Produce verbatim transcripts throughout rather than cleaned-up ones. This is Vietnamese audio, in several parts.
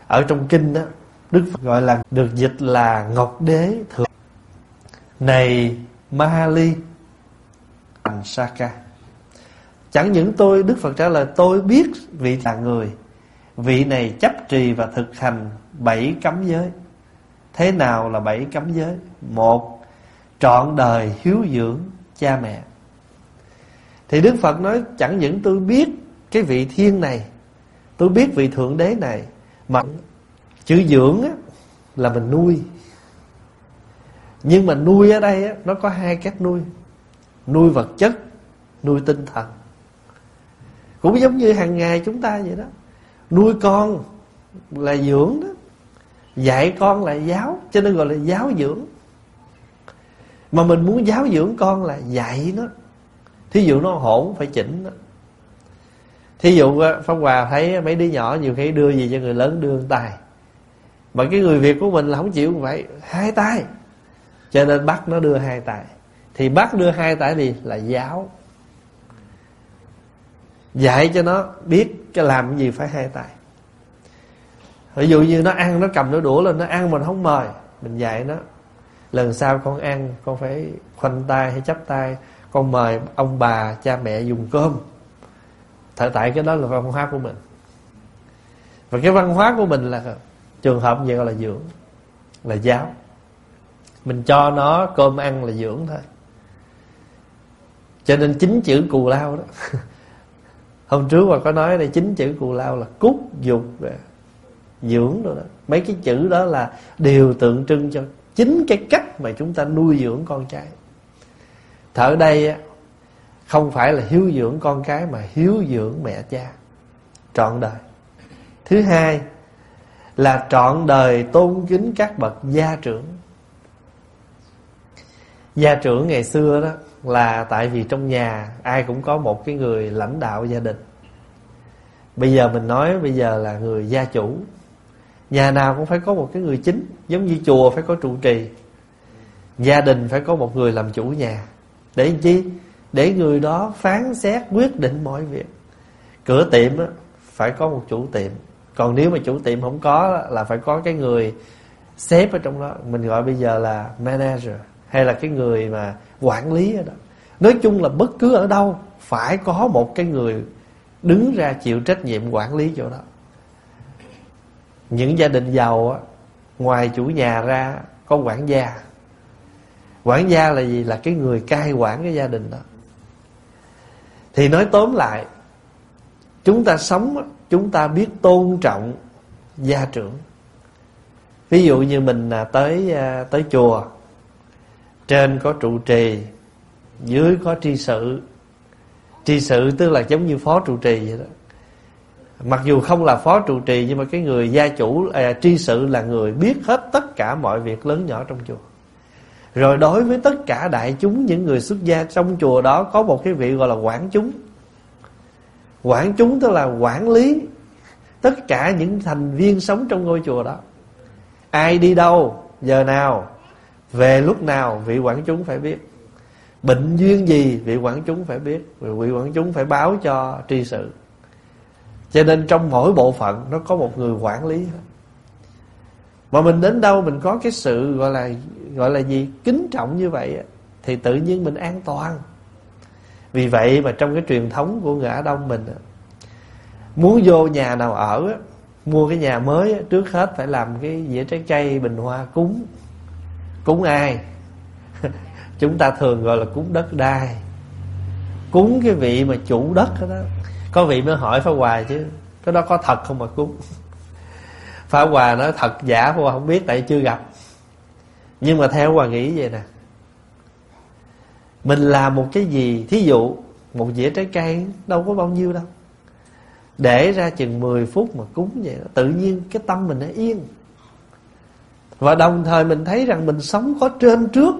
Ở trong kinh đó, Đức Phật gọi là được dịch là Ngọc Đế Thượng. Này Mahali thành Saka, chẳng những tôi, Đức Phật trả lời, tôi biết vị là người, vị này chấp trì và thực hành bảy cấm giới. Thế nào là bảy cấm giới? Một, trọn đời hiếu dưỡng cha mẹ. Thì Đức Phật nói chẳng những tôi biết cái vị thiên này, tôi biết vị Thượng Đế này, mà chữ dưỡng á, là mình nuôi. Nhưng mà nuôi ở đây á, nó có hai cách nuôi. Nuôi vật chất, nuôi tinh thần. Cũng giống như hàng ngày chúng ta vậy đó. Nuôi con là dưỡng đó, dạy con là giáo, cho nên gọi là giáo dưỡng. Mà mình muốn giáo dưỡng con là dạy nó. Thí dụ nó hỗn phải chỉnh nó. Thí dụ Pháp Hòa thấy mấy đứa nhỏ nhiều khi đưa gì cho người lớn đưa tay, mà cái người Việt của mình là không chịu vậy, hai tay, cho nên bắt nó đưa hai tay. Thì bắt đưa hai tay thì là giáo, dạy cho nó biết cái làm cái gì phải hai tay. Ví dụ như nó ăn, nó cầm nó đũa lên, nó ăn mình không mời, mình dạy nó lần sau con ăn con phải khoanh tay hay chắp tay, con mời ông bà cha mẹ dùng cơm. Tại tại cái đó là văn hóa của mình. Và cái văn hóa của mình là trường hợp vậy gọi là dưỡng, là giáo. Mình cho nó cơm ăn là dưỡng thôi. Cho nên chính chữ cù lao đó hôm trước mà có nói đây, chính chữ cù lao là cốt dục về dưỡng rồi đó. Mấy cái chữ đó là đều tượng trưng cho chính cái cách mà chúng ta nuôi dưỡng con cái. Ở đây không phải là hiếu dưỡng con cái, mà hiếu dưỡng mẹ cha trọn đời. Thứ hai là trọn đời tôn kính các bậc gia trưởng. Gia trưởng ngày xưa đó là tại vì trong nhà ai cũng có một cái người lãnh đạo gia đình. Bây giờ mình nói bây giờ là người gia chủ. Nhà nào cũng phải có một cái người chính. Giống như chùa phải có trụ trì, gia đình phải có một người làm chủ nhà. Để làm chi? Để người đó phán xét quyết định mọi việc. Cửa tiệm á, phải có một chủ tiệm. Còn nếu mà chủ tiệm không có là phải có cái người sếp ở trong đó. Mình gọi bây giờ là manager, hay là cái người mà quản lý ở đó. Nói chung là bất cứ ở đâu phải có một cái người đứng ra chịu trách nhiệm quản lý chỗ đó. Những gia đình giàu á, ngoài chủ nhà ra có quản gia. Quản gia là gì? Là cái người cai quản cái gia đình đó. Thì nói tóm lại, chúng ta sống, chúng ta biết tôn trọng gia trưởng. Ví dụ như mình tới tới chùa, trên có trụ trì, dưới có tri sự. Tri sự tức là giống như phó trụ trì vậy đó. Mặc dù không là phó trụ trì, nhưng mà cái người gia chủ, à, tri sự là người biết hết tất cả mọi việc lớn nhỏ trong chùa. Rồi đối với tất cả đại chúng, những người xuất gia trong chùa đó, có một cái vị gọi là quản chúng. Quản chúng tức là quản lý tất cả những thành viên sống trong ngôi chùa đó. Ai đi đâu, giờ nào, về lúc nào, vị quản chúng phải biết. Bệnh duyên gì, vị quản chúng phải biết. Vị quản chúng phải báo cho tri sự. Cho nên trong mỗi bộ phận nó có một người quản lý. Mà mình đến đâu mình có cái sự gọi là gọi là gì? Kính trọng như vậy thì tự nhiên mình an toàn. Vì vậy mà trong cái truyền thống của người Á Đông mình, muốn vô nhà nào ở, mua cái nhà mới, trước hết phải làm cái dĩa trái cây bình hoa cúng. Cúng ai? Chúng ta thường gọi là cúng đất đai. Cúng cái vị mà chủ đất đó. Có vị mới hỏi Pháp Hòa chứ cái đó có thật không mà cúng. Pháp Hòa nói thật giả Pháp Hòa không biết, tại chưa gặp. Nhưng mà theo Hòa nghĩ vậy nè, mình làm một cái gì, thí dụ một dĩa trái cây đâu có bao nhiêu đâu, để ra chừng mười phút mà cúng vậy đó, tự nhiên cái tâm mình nó yên. Và đồng thời mình thấy rằng mình sống có trên trước,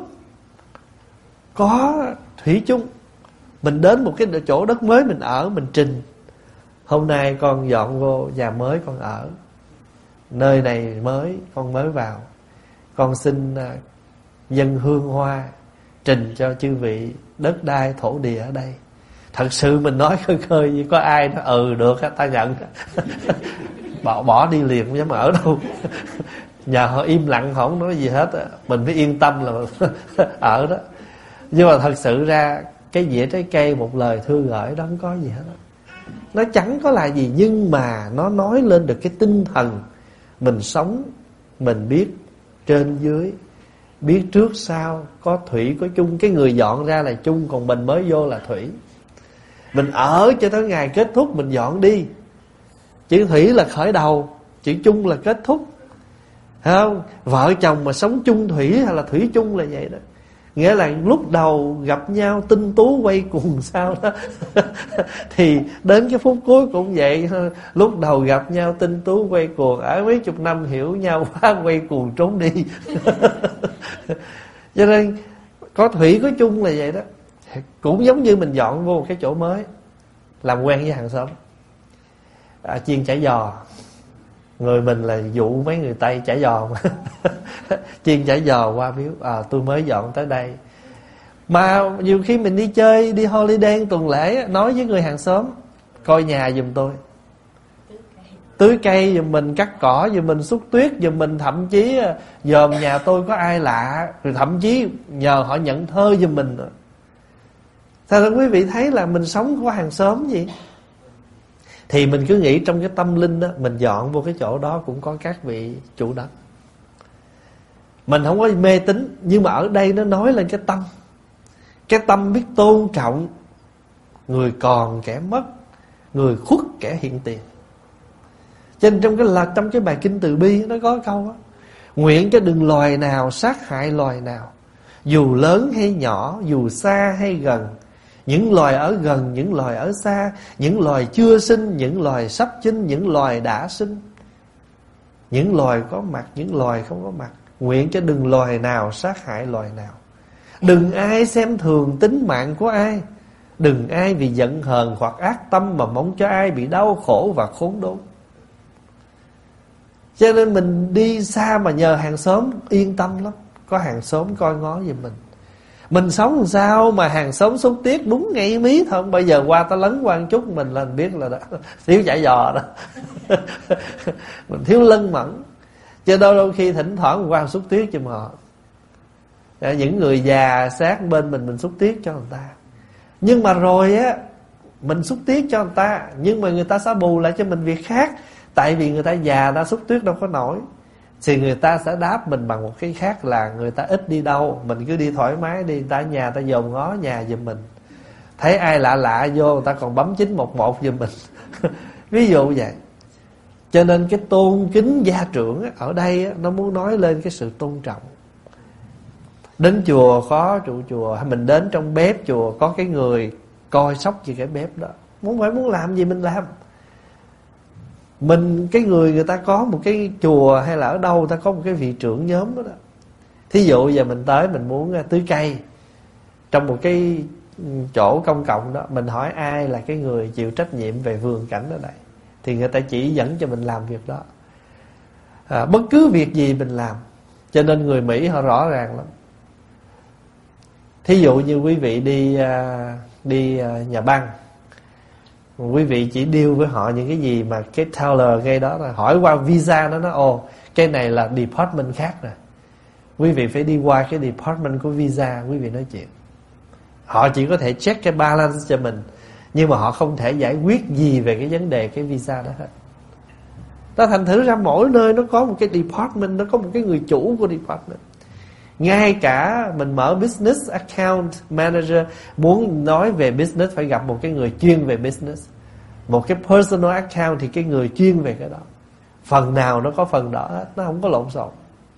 có thủy chung. Mình đến một cái chỗ đất mới mình ở, mình trình: hôm nay con dọn vô nhà mới con ở, nơi này mới con mới vào, con xin dâng hương hoa trình cho chư vị đất đai thổ địa ở đây. Thật sự mình nói khơi khơi, có ai nói ừ được ta nhận. bỏ, bỏ đi liền, không dám ở đâu. Nhờ họ im lặng, họ không nói gì hết, mình phải yên tâm là ở đó. Nhưng mà thật sự ra cái dĩa trái cây, một lời thư gửi đó không có gì hết. Nó chẳng có là gì, nhưng mà nó nói lên được cái tinh thần mình sống. Mình biết trên dưới, biết trước sau, có thủy có chung. Cái người dọn ra là chung, còn mình mới vô là thủy. Mình ở cho tới ngày kết thúc mình dọn đi. Chữ thủy là khởi đầu, chữ chung là kết thúc. Thấy không? Vợ chồng mà sống chung thủy hay là thủy chung là vậy đó. Nghĩa là lúc đầu gặp nhau tinh tú quay cuồng sao đó. Thì đến cái phút cuối cũng vậy. Lúc đầu gặp nhau tinh tú quay cuồng, ở mấy chục năm hiểu nhau quá quay cuồng trốn đi. Cho nên có thủy có chung là vậy đó. Cũng giống như mình dọn vô một cái chỗ mới, làm quen với hàng xóm, à, chiên chả giò. Người mình là dụ mấy người Tây chả giò mà. Chiên chả giò qua biếu, à, tôi mới dọn tới đây. Mà nhiều khi mình đi chơi, đi holiday tuần lễ, nói với người hàng xóm coi nhà giùm tôi, tưới cây giùm mình, cắt cỏ giùm mình, xúc tuyết giùm mình. Thậm chí dòm nhà tôi có ai lạ, rồi thậm chí nhờ họ nhận thơ giùm mình. Sao quý vị thấy là mình sống có hàng xóm gì. Thì mình cứ nghĩ trong cái tâm linh đó, mình dọn vô cái chỗ đó cũng có các vị chủ đất. Mình không có mê tín, nhưng mà ở đây nó nói lên cái tâm. Cái tâm biết tôn trọng người còn kẻ mất, người khuất kẻ hiện tiền. Cho nên trong cái là trong cái bài kinh Từ Bi nó có câu đó: nguyện cho đừng loài nào sát hại loài nào, dù lớn hay nhỏ, dù xa hay gần. Những loài ở gần, những loài ở xa, những loài chưa sinh, những loài sắp sinh, những loài đã sinh, những loài có mặt, những loài không có mặt. Nguyện cho đừng loài nào sát hại loài nào. Đừng ai xem thường tính mạng của ai. Đừng ai vì giận hờn hoặc ác tâm mà mong cho ai bị đau khổ và khốn đốn. Cho nên mình đi xa mà nhờ hàng xóm yên tâm lắm. Có hàng xóm coi ngó giùm mình. Mình sống làm sao mà hàng xóm xúc tiết đúng ngay mí thôi. Bây giờ qua ta lấn qua một chút mình là mình biết là đó, thiếu chả giò đó. Mình thiếu lân mẫn. Cho đôi đôi khi thỉnh thoảng qua xúc tiết cho họ. Những người già sát bên mình, mình xúc tiết cho người ta. Nhưng mà rồi á, mình xúc tiết cho người ta, nhưng mà người ta sẽ bù lại cho mình việc khác. Tại vì người ta già, ta xúc tiết đâu có nổi, thì người ta sẽ đáp mình bằng một cái khác là người ta ít đi đâu. Mình cứ đi thoải mái đi, người ta ở nhà ta dòm ngó nhà giùm mình. Thấy ai lạ lạ vô, người ta còn bấm chín một một giùm mình. Ví dụ vậy. Cho nên cái tôn kính gia trưởng ở đây nó muốn nói lên cái sự tôn trọng. Đến chùa có trụ chùa, hay mình đến trong bếp chùa có cái người coi sóc về cái bếp đó, muốn phải muốn làm gì mình làm. Mình cái người người ta có một cái chùa hay là ở đâu người ta có một cái vị trưởng nhóm đó, đó. Thí dụ giờ mình tới mình muốn tưới cây trong một cái chỗ công cộng đó, mình hỏi ai là cái người chịu trách nhiệm về vườn cảnh ở đây, thì người ta chỉ dẫn cho mình làm việc đó. À, bất cứ việc gì mình làm. Cho nên người Mỹ họ rõ ràng lắm. Thí dụ như quý vị đi đi nhà băng, quý vị chỉ deal với họ những cái gì mà cái teller gây đó là hỏi qua visa, nó nói ồ cái này là department khác rồi, quý vị phải đi qua cái department của visa quý vị nói chuyện. Họ chỉ có thể check cái balance cho mình, nhưng mà họ không thể giải quyết gì về cái vấn đề cái visa đó hết. Đó, thành thử ra mỗi nơi nó có một cái department, nó có một cái người chủ của department. Ngay cả mình mở business account manager, muốn nói về business phải gặp một cái người chuyên về business. Một cái personal account thì cái người chuyên về cái đó. Phần nào nó có phần đó hết, nó không có lộn xộn.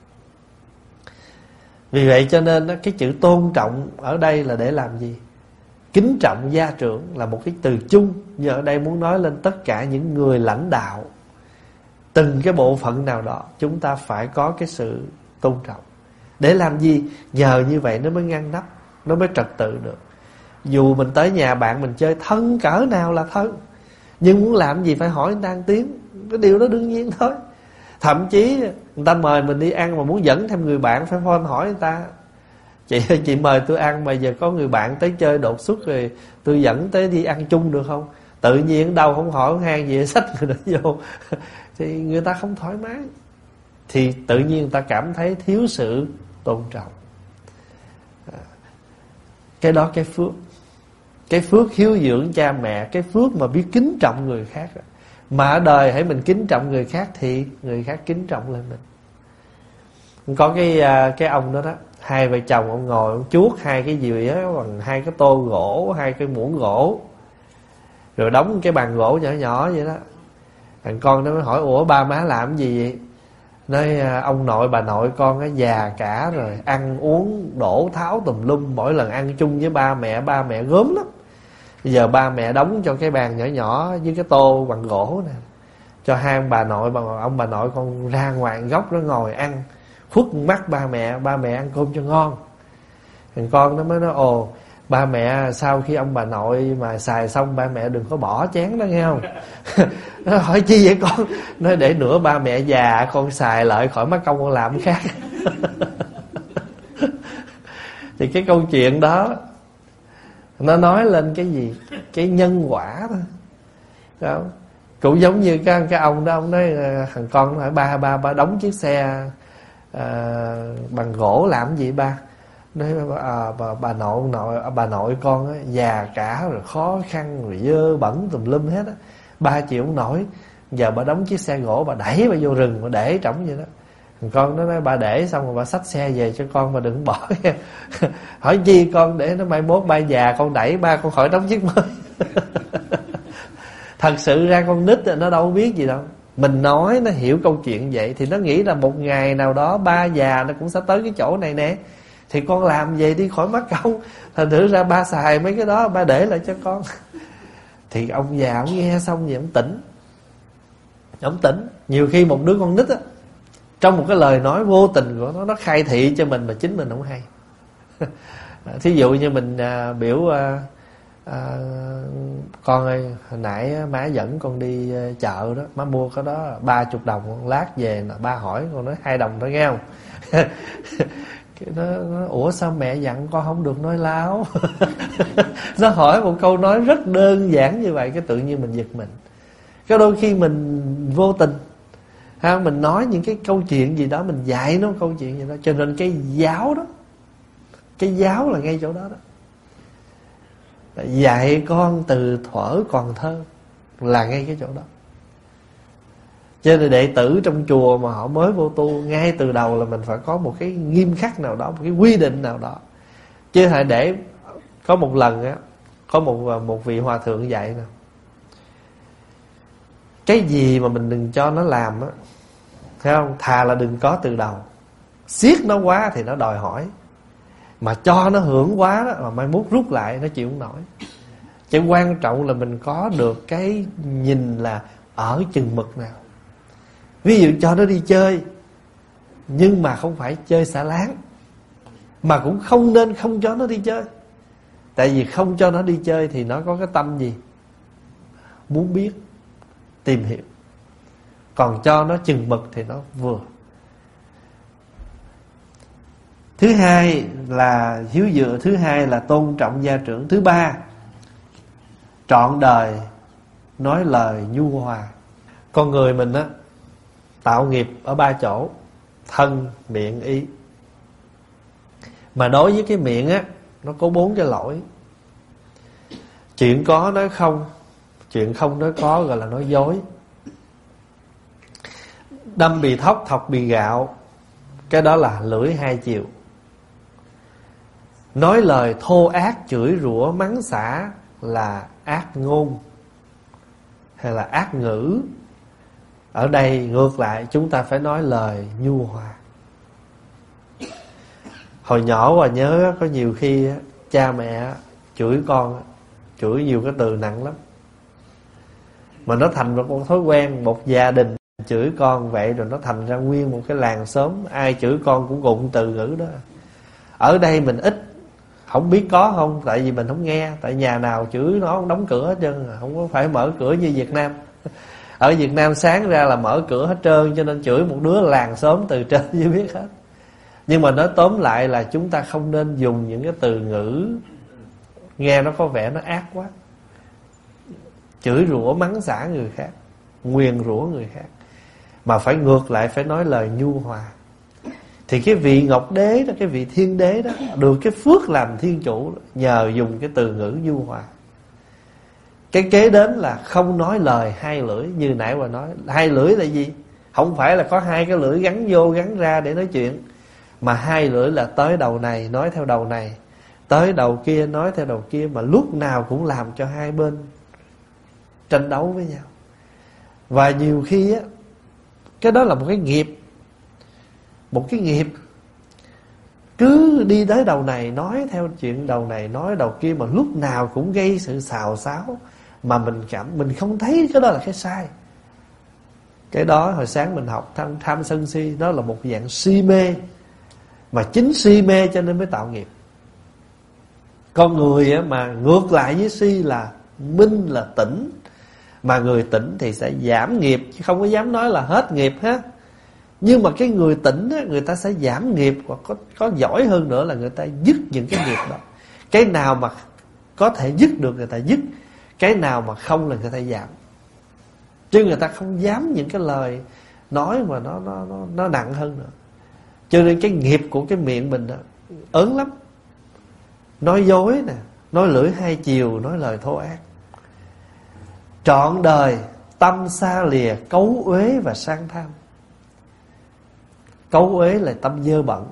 Vì vậy cho nên cái chữ tôn trọng ở đây là để làm gì? Kính trọng gia trưởng là một cái từ chung, nhưng ở đây muốn nói lên tất cả những người lãnh đạo, từng cái bộ phận nào đó chúng ta phải có cái sự tôn trọng. Để làm gì? Nhờ như vậy nó mới ngăn nắp, nó mới trật tự được. Dù mình tới nhà bạn mình chơi thân cỡ nào là thân, nhưng muốn làm gì phải hỏi người ta một tiếng. Cái điều đó đương nhiên thôi. Thậm chí người ta mời mình đi ăn mà muốn dẫn thêm người bạn phải phone hỏi người ta: Chị chị mời tôi ăn mà giờ có người bạn tới chơi đột xuất rồi tôi dẫn tới đi ăn chung được không? Tự nhiên đâu không hỏi không han gì xách người đó vô thì người ta không thoải mái, thì tự nhiên người ta cảm thấy thiếu sự tôn trọng. Cái đó cái phước, cái phước hiếu dưỡng cha mẹ, cái phước mà biết kính trọng người khác. Mà ở đời hãy mình kính trọng người khác thì người khác kính trọng lên mình. Có cái cái ông đó đó, hai vợ chồng ông ngồi ông chuốt hai cái dĩa bằng hai cái tô gỗ, hai cái muỗng gỗ, rồi đóng cái bàn gỗ nhỏ nhỏ vậy đó. Thằng con nó mới hỏi: ủa ba má làm gì vậy? Nói: ông nội bà nội con á già cả rồi, ăn uống đổ tháo tùm lum, mỗi lần ăn chung với ba mẹ, ba mẹ gớm lắm. Bây giờ ba mẹ đóng cho cái bàn nhỏ nhỏ với cái tô bằng gỗ nè, cho hai ông bà nội, bà, ông bà nội con ra ngoài góc đó ngồi ăn, khuất mắt ba mẹ, ba mẹ ăn cơm cho ngon. Thằng con nó mới nói: ồ, ba mẹ sau khi ông bà nội mà xài xong ba mẹ đừng có bỏ chén đó nghe không? Nó hỏi chi vậy con? Nói để nữa ba mẹ già con xài lại khỏi mất công con làm cái khác. Thì cái câu chuyện đó nó nói lên cái gì? Cái nhân quả thôi. Đó. Cũng giống như cái, cái ông đó, ông nói thằng con nó hỏi: ba ba ba đóng chiếc xe à, bằng gỗ làm gì ba? Nói à, bà, bà nội nội bà nội con á, già cả rồi, khó khăn rồi, dơ bẩn tùm lum hết á, ba chịu không nổi, giờ bà đóng chiếc xe gỗ, bà đẩy bà vô rừng, bà để trống vậy đó. Thằng con nó nói: bà để xong rồi bà xách xe về cho con, mà đừng bỏ. Hỏi chi con? Để nó mai mốt ba già con đẩy ba con khỏi đóng chiếc mới. Thật sự ra con nít nó đâu biết gì đâu. Mình nói nó hiểu câu chuyện vậy thì nó nghĩ là một ngày nào đó ba già nó cũng sẽ tới cái chỗ này nè, thì con làm vậy đi khỏi mất công. Thành thử ra ba xài mấy cái đó, ba để lại cho con. Thì ông già ông nghe xong vậy ông tỉnh. Ông tỉnh. Nhiều khi một đứa con nít á, trong một cái lời nói vô tình của nó, nó khai thị cho mình mà chính mình không hay. Thí dụ như mình à, biểu à, à, con ơi, hồi nãy má dẫn con đi chợ đó, má mua cái đó ba chục đồng, con lát về ba hỏi, con nói hai đồng thôi nghe không? Nó, nó ủa sao mẹ dặn con không được nói láo? Nó hỏi một câu nói rất đơn giản như vậy, cái tự nhiên mình giật mình. Cái đôi khi mình vô tình ha, mình nói những cái câu chuyện gì đó, mình dạy nó câu chuyện gì đó, cho nên cái giáo đó, cái giáo là ngay chỗ đó đó. Dạy con từ thuở còn thơ là ngay cái chỗ đó. Cho nên đệ tử trong chùa mà họ mới vô tu, ngay từ đầu là mình phải có một cái nghiêm khắc nào đó, một cái quy định nào đó. Chứ hãy để có một lần á, có một một vị hòa thượng dạy nè, cái gì mà mình đừng cho nó làm á, thấy không? Thà là đừng có từ đầu. Siết nó quá thì nó đòi hỏi, mà cho nó hưởng quá đó, mà mai mốt rút lại nó chịu không nổi. Chứ quan trọng là mình có được cái nhìn là ở chừng mực nào. Ví dụ cho nó đi chơi, nhưng mà không phải chơi xả láng, mà cũng không nên không cho nó đi chơi. Tại vì không cho nó đi chơi thì nó có cái tâm gì? Muốn biết, tìm hiểu. Còn cho nó chừng mực thì nó vừa. Thứ hai là hiếu dựa, thứ hai là tôn trọng gia trưởng, thứ ba trọn đời nói lời nhu hòa. Con người mình á, tạo nghiệp ở ba chỗ: thân, miệng, ý. Mà đối với cái miệng á, nó có bốn cái lỗi. Chuyện có nói không, chuyện không nói có gọi là nói dối. Đâm bì thóc, thọc bì gạo, cái đó là lưỡi hai chiều. Nói lời thô ác, chửi rủa, mắng xả là ác ngôn hay là ác ngữ. Ở đây ngược lại, chúng ta phải nói lời nhu hòa. Hồi nhỏ Hòa nhớ có nhiều khi cha mẹ chửi con, chửi nhiều cái từ nặng lắm, mà nó thành một con thói quen. Một gia đình chửi con vậy rồi nó thành ra nguyên một cái làng xóm, ai chửi con cũng gụng từ ngữ đó. Ở đây mình ít, không biết có không, tại vì mình không nghe. Tại nhà nào chửi nó không đóng cửa hết trơn, không có phải mở cửa như Việt Nam. Ở Việt Nam sáng ra là mở cửa hết trơn, cho nên chửi một đứa làng xóm từ trên chưa biết hết. Nhưng mà nói tóm lại là chúng ta không nên dùng những cái từ ngữ nghe nó có vẻ nó ác quá. chửi rủa mắng xả người khác, nguyền rủa người khác, mà phải ngược lại phải nói lời nhu hòa. Thì cái vị Ngọc Đế đó, cái vị Thiên Đế đó, được cái phước làm thiên chủ nhờ dùng cái từ ngữ nhu hòa. Cái kế đến là không nói lời hai lưỡi. Như nãy bà nói, hai lưỡi là gì? Không phải là có hai cái lưỡi gắn vô gắn ra để nói chuyện, mà hai lưỡi là tới đầu này nói theo đầu này, tới đầu kia nói theo đầu kia, mà lúc nào cũng làm cho hai bên tranh đấu với nhau. Và nhiều khi á, cái đó là một cái nghiệp, một cái nghiệp cứ đi tới đầu này nói theo chuyện đầu này, nói đầu kia, mà lúc nào cũng gây sự xào xáo, mà mình cảm mình không thấy cái đó là cái sai. Cái đó hồi sáng mình học tham, tham sân si, đó là một dạng si mê, mà chính si mê cho nên mới tạo nghiệp. Con người á, mà ngược lại với si là minh, là tỉnh. Mà người tỉnh thì sẽ giảm nghiệp, chứ không có dám nói là hết nghiệp ha. Nhưng mà cái người tỉnh á, người ta sẽ giảm nghiệp, hoặc có, có giỏi hơn nữa là người ta dứt những cái nghiệp đó. Cái nào mà có thể dứt được người ta dứt, cái nào mà không là người ta giảm. Chứ người ta không dám những cái lời nói mà nó, nó, nó, nó nặng hơn nữa. Cho nên cái nghiệp của cái miệng mình đó, ớn lắm. Nói dối nè, nói lưỡi hai chiều, nói lời thô ác. Trọn đời tâm xa lìa cấu uế và sang tham. Cấu uế là tâm dơ bẩn,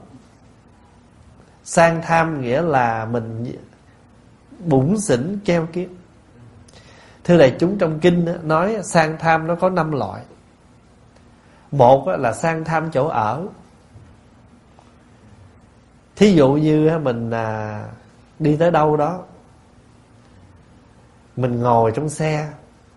sang tham nghĩa là mình bủn xỉn keo kiết. Thưa đại chúng, trong kinh nói sang tham nó có năm loại. Một là sang tham chỗ ở. Thí dụ như mình đi tới đâu đó, mình ngồi trong xe,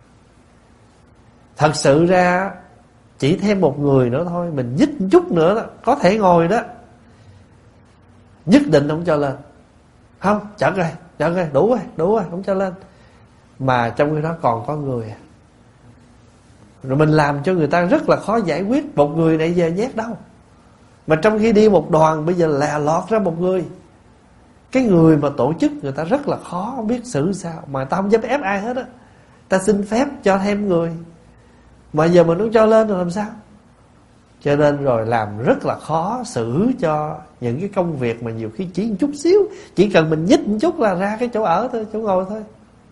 thật sự ra chỉ thêm một người nữa thôi, mình nhích một chút nữa đó, có thể ngồi đó, nhất định không cho lên. Không, chật rồi, chật rồi, đủ rồi, đủ rồi, không cho lên. Mà trong khi đó còn có người, rồi mình làm cho người ta rất là khó giải quyết. Một người này giờ nhét đâu, mà trong khi đi một đoàn bây giờ là lọt ra một người. Cái người mà tổ chức người ta rất là khó, không biết xử sao. Mà ta không dám ép ai hết á, ta xin phép cho thêm người, mà giờ mình không cho lên rồi làm sao? Cho nên rồi làm rất là khó xử cho những cái công việc mà nhiều khi chỉ một chút xíu, chỉ cần mình nhích một chút là ra cái chỗ ở thôi, chỗ ngồi thôi.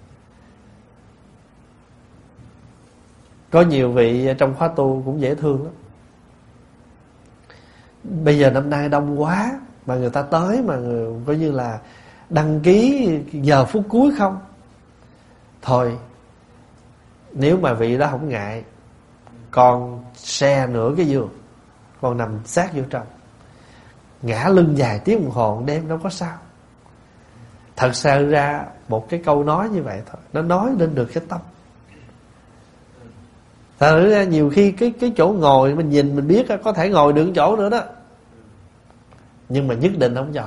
Có nhiều vị trong khóa tu cũng dễ thương lắm. Bây giờ năm nay đông quá, mà người ta tới mà người, coi như là đăng ký giờ phút cuối không. Thôi, nếu mà vị đó không ngại, con xe nửa cái giường, con nằm sát vô trong, ngã lưng vài tiếng đồng hồ đêm đâu có sao. Thật sự ra một cái câu nói như vậy thôi, nó nói lên được cái tâm. Thật ra nhiều khi cái cái chỗ ngồi mình nhìn mình biết có thể ngồi được chỗ nữa đó, nhưng mà nhất định không cho.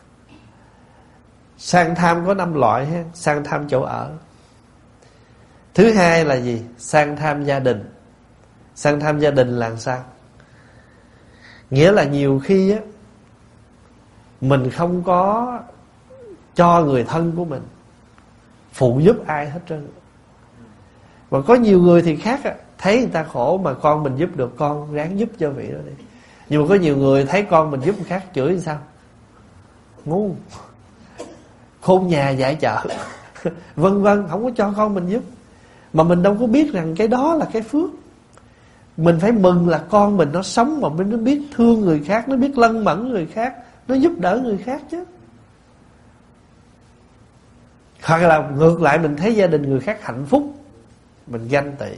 Sang tham có năm loại ha. Sang tham chỗ ở. Thứ hai là gì? Sang tham gia đình. Sang tham gia đình là sao? Nghĩa là nhiều khi á, mình không có cho người thân của mình phụ giúp ai hết trơn. Và có nhiều người thì khác á, thấy người ta khổ mà con mình giúp được, con ráng giúp cho vị đó đi. Nhưng mà có nhiều người thấy con mình giúp người khác chửi làm sao? Ngu, khôn nhà dạy chợ, vân vân, không có cho con mình giúp. Mà mình đâu có biết rằng cái đó là cái phước. Mình phải mừng là con mình nó sống mà nó biết thương người khác, nó biết lân mẫn người khác, nó giúp đỡ người khác chứ. Hoặc là ngược lại mình thấy gia đình người khác hạnh phúc, mình ganh tị.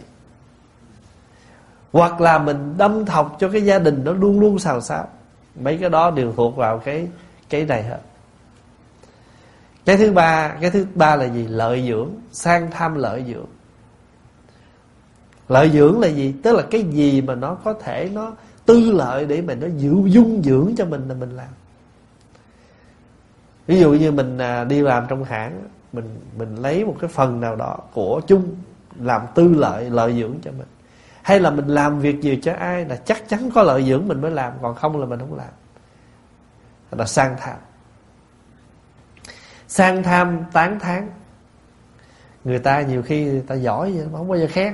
Hoặc là mình đâm thọc cho cái gia đình nó luôn luôn xào xáo. Mấy cái đó đều thuộc vào cái cái này hết. Cái thứ ba, cái thứ ba là gì? Lợi dưỡng, sang tham lợi dưỡng. Lợi dưỡng là gì? Tức là cái gì mà nó có thể nó tư lợi để mình nó giữ dung dưỡng cho mình là mình làm. Ví dụ như mình đi làm trong hãng, mình mình lấy một cái phần nào đó của chung làm tư lợi, lợi dưỡng cho mình. Hay là mình làm việc gì cho ai là chắc chắn có lợi dưỡng mình mới làm, còn không là mình không làm. Đó là sang tham. Sang tham tán thán, Người ta nhiều khi người ta giỏi vậy mà không bao giờ khen.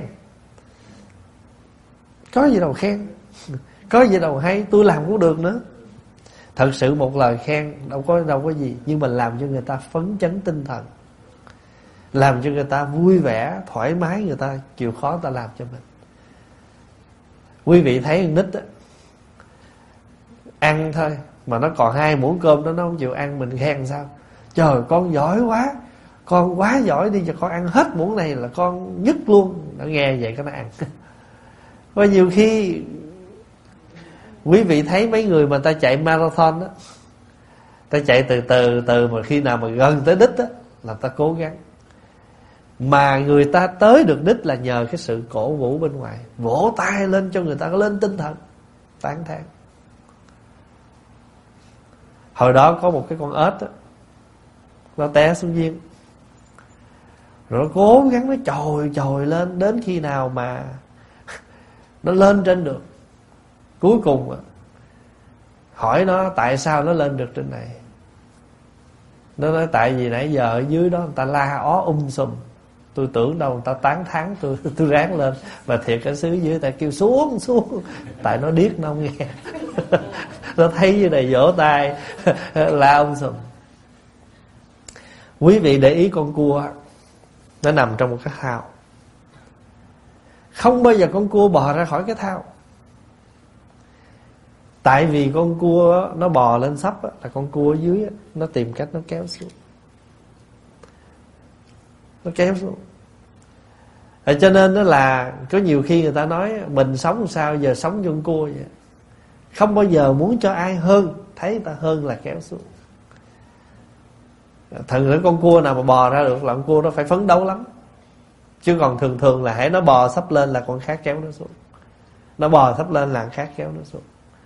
Có gì đâu khen, có gì đâu hay, tôi làm cũng được nữa. Thật sự một lời khen đâu có đâu có gì, nhưng mà làm cho người ta phấn chấn tinh thần, làm cho người ta vui vẻ, thoải mái, người ta chịu khó người ta làm cho mình. Quý vị thấy con nít á, ăn thôi mà nó còn hai muỗng cơm đó nó không chịu ăn, mình khen sao? Trời, con giỏi quá, con quá giỏi, đi cho con ăn hết muỗng này là con nhất luôn. Nó nghe vậy cái nó ăn. Và nhiều khi quý vị thấy mấy người mà ta chạy marathon đó, ta chạy từ từ từ mà khi nào mà gần tới đích đó là ta cố gắng. Mà người ta tới được đích là nhờ cái sự cổ vũ bên ngoài, vỗ tay lên cho người ta có lên tinh thần, tán thán. Hồi đó có một cái con ếch đó, nó té xuống giếng, rồi nó cố gắng nó chồi chồi lên, đến khi nào mà nó lên trên được. Cuối cùng hỏi nó tại sao nó lên được trên này. Nó nói tại vì nãy giờ ở dưới đó người ta la ó um sùm, tôi tưởng đâu người ta tán thán tôi, tôi ráng lên. Và thiệt ở xứ dưới ta kêu xuống xuống, tại nó điếc nó không nghe. Nó thấy như này vỗ tay la um sùm. Quý vị để ý con cua, nó nằm trong một cái thao, không bao giờ con cua bò ra khỏi cái thao. Tại vì con cua nó bò lên sắp á, là con cua ở dưới á, nó tìm cách nó kéo xuống, nó kéo xuống. À, cho nên đó là có nhiều khi người ta nói mình sống sao giờ sống như con cua vậy, không bao giờ muốn cho ai hơn, thấy người ta hơn là kéo xuống. Thật ra con cua nào mà bò ra được là con cua nó phải phấn đấu lắm. Chứ còn thường thường là hãy nó bò sắp lên là con khác kéo nó xuống, nó bò sắp lên là con khác kéo nó xuống.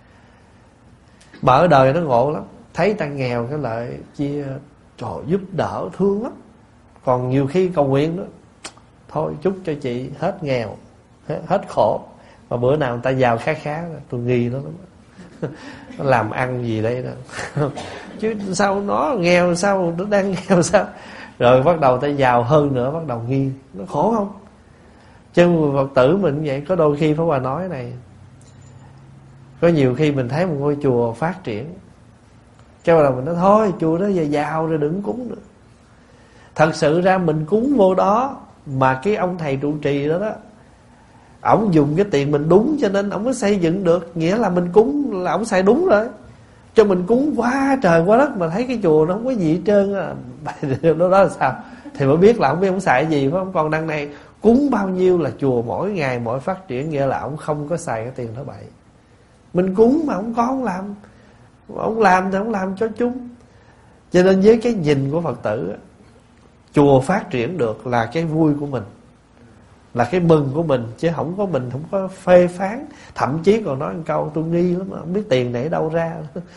Mà ở đời nó ngộ lắm, thấy ta nghèo cái lợi chia, trời giúp đỡ thương lắm. Còn nhiều khi cầu nguyện đó, thôi chúc cho chị hết nghèo, hết khổ. Mà bữa nào người ta giàu khá khá tôi nghi nó lắm. Nó làm ăn gì đây đó. Chứ sao nó nghèo, sao nó đang nghèo sao? Rồi bắt đầu ta giàu hơn nữa, bắt đầu nghi. Nó khổ không? Chứ Phật tử mình cũng vậy. Có đôi khi Pháp Hòa nói này, có nhiều khi mình thấy một ngôi chùa phát triển, cái bắt đầu mình nói thôi chùa đó giờ giàu rồi đừng cúng nữa. Thật sự ra mình cúng vô đó, mà cái ông thầy trụ trì đó đó, ổng dùng cái tiền mình đúng, cho nên ổng mới xây dựng được. Nghĩa là mình cúng là ổng xài đúng rồi. Cho mình cúng quá trời quá đất mà thấy cái chùa nó không có gì hết trơn á, đó, đó là sao? Thì mới biết là ổng biết ổng xài gì, phải không? Còn đằng này cúng bao nhiêu là chùa mỗi ngày mỗi phát triển, nghĩa là ổng không có xài cái tiền đó bậy. Mình cúng mà ổng có không làm, ổng làm thì ổng làm cho chúng. Cho nên với cái nhìn của Phật tử, chùa phát triển được là cái vui của mình, là cái mừng của mình, chứ không có mình không có phê phán. Thậm chí còn nói một câu tôi nghi lắm, không biết tiền này đâu ra.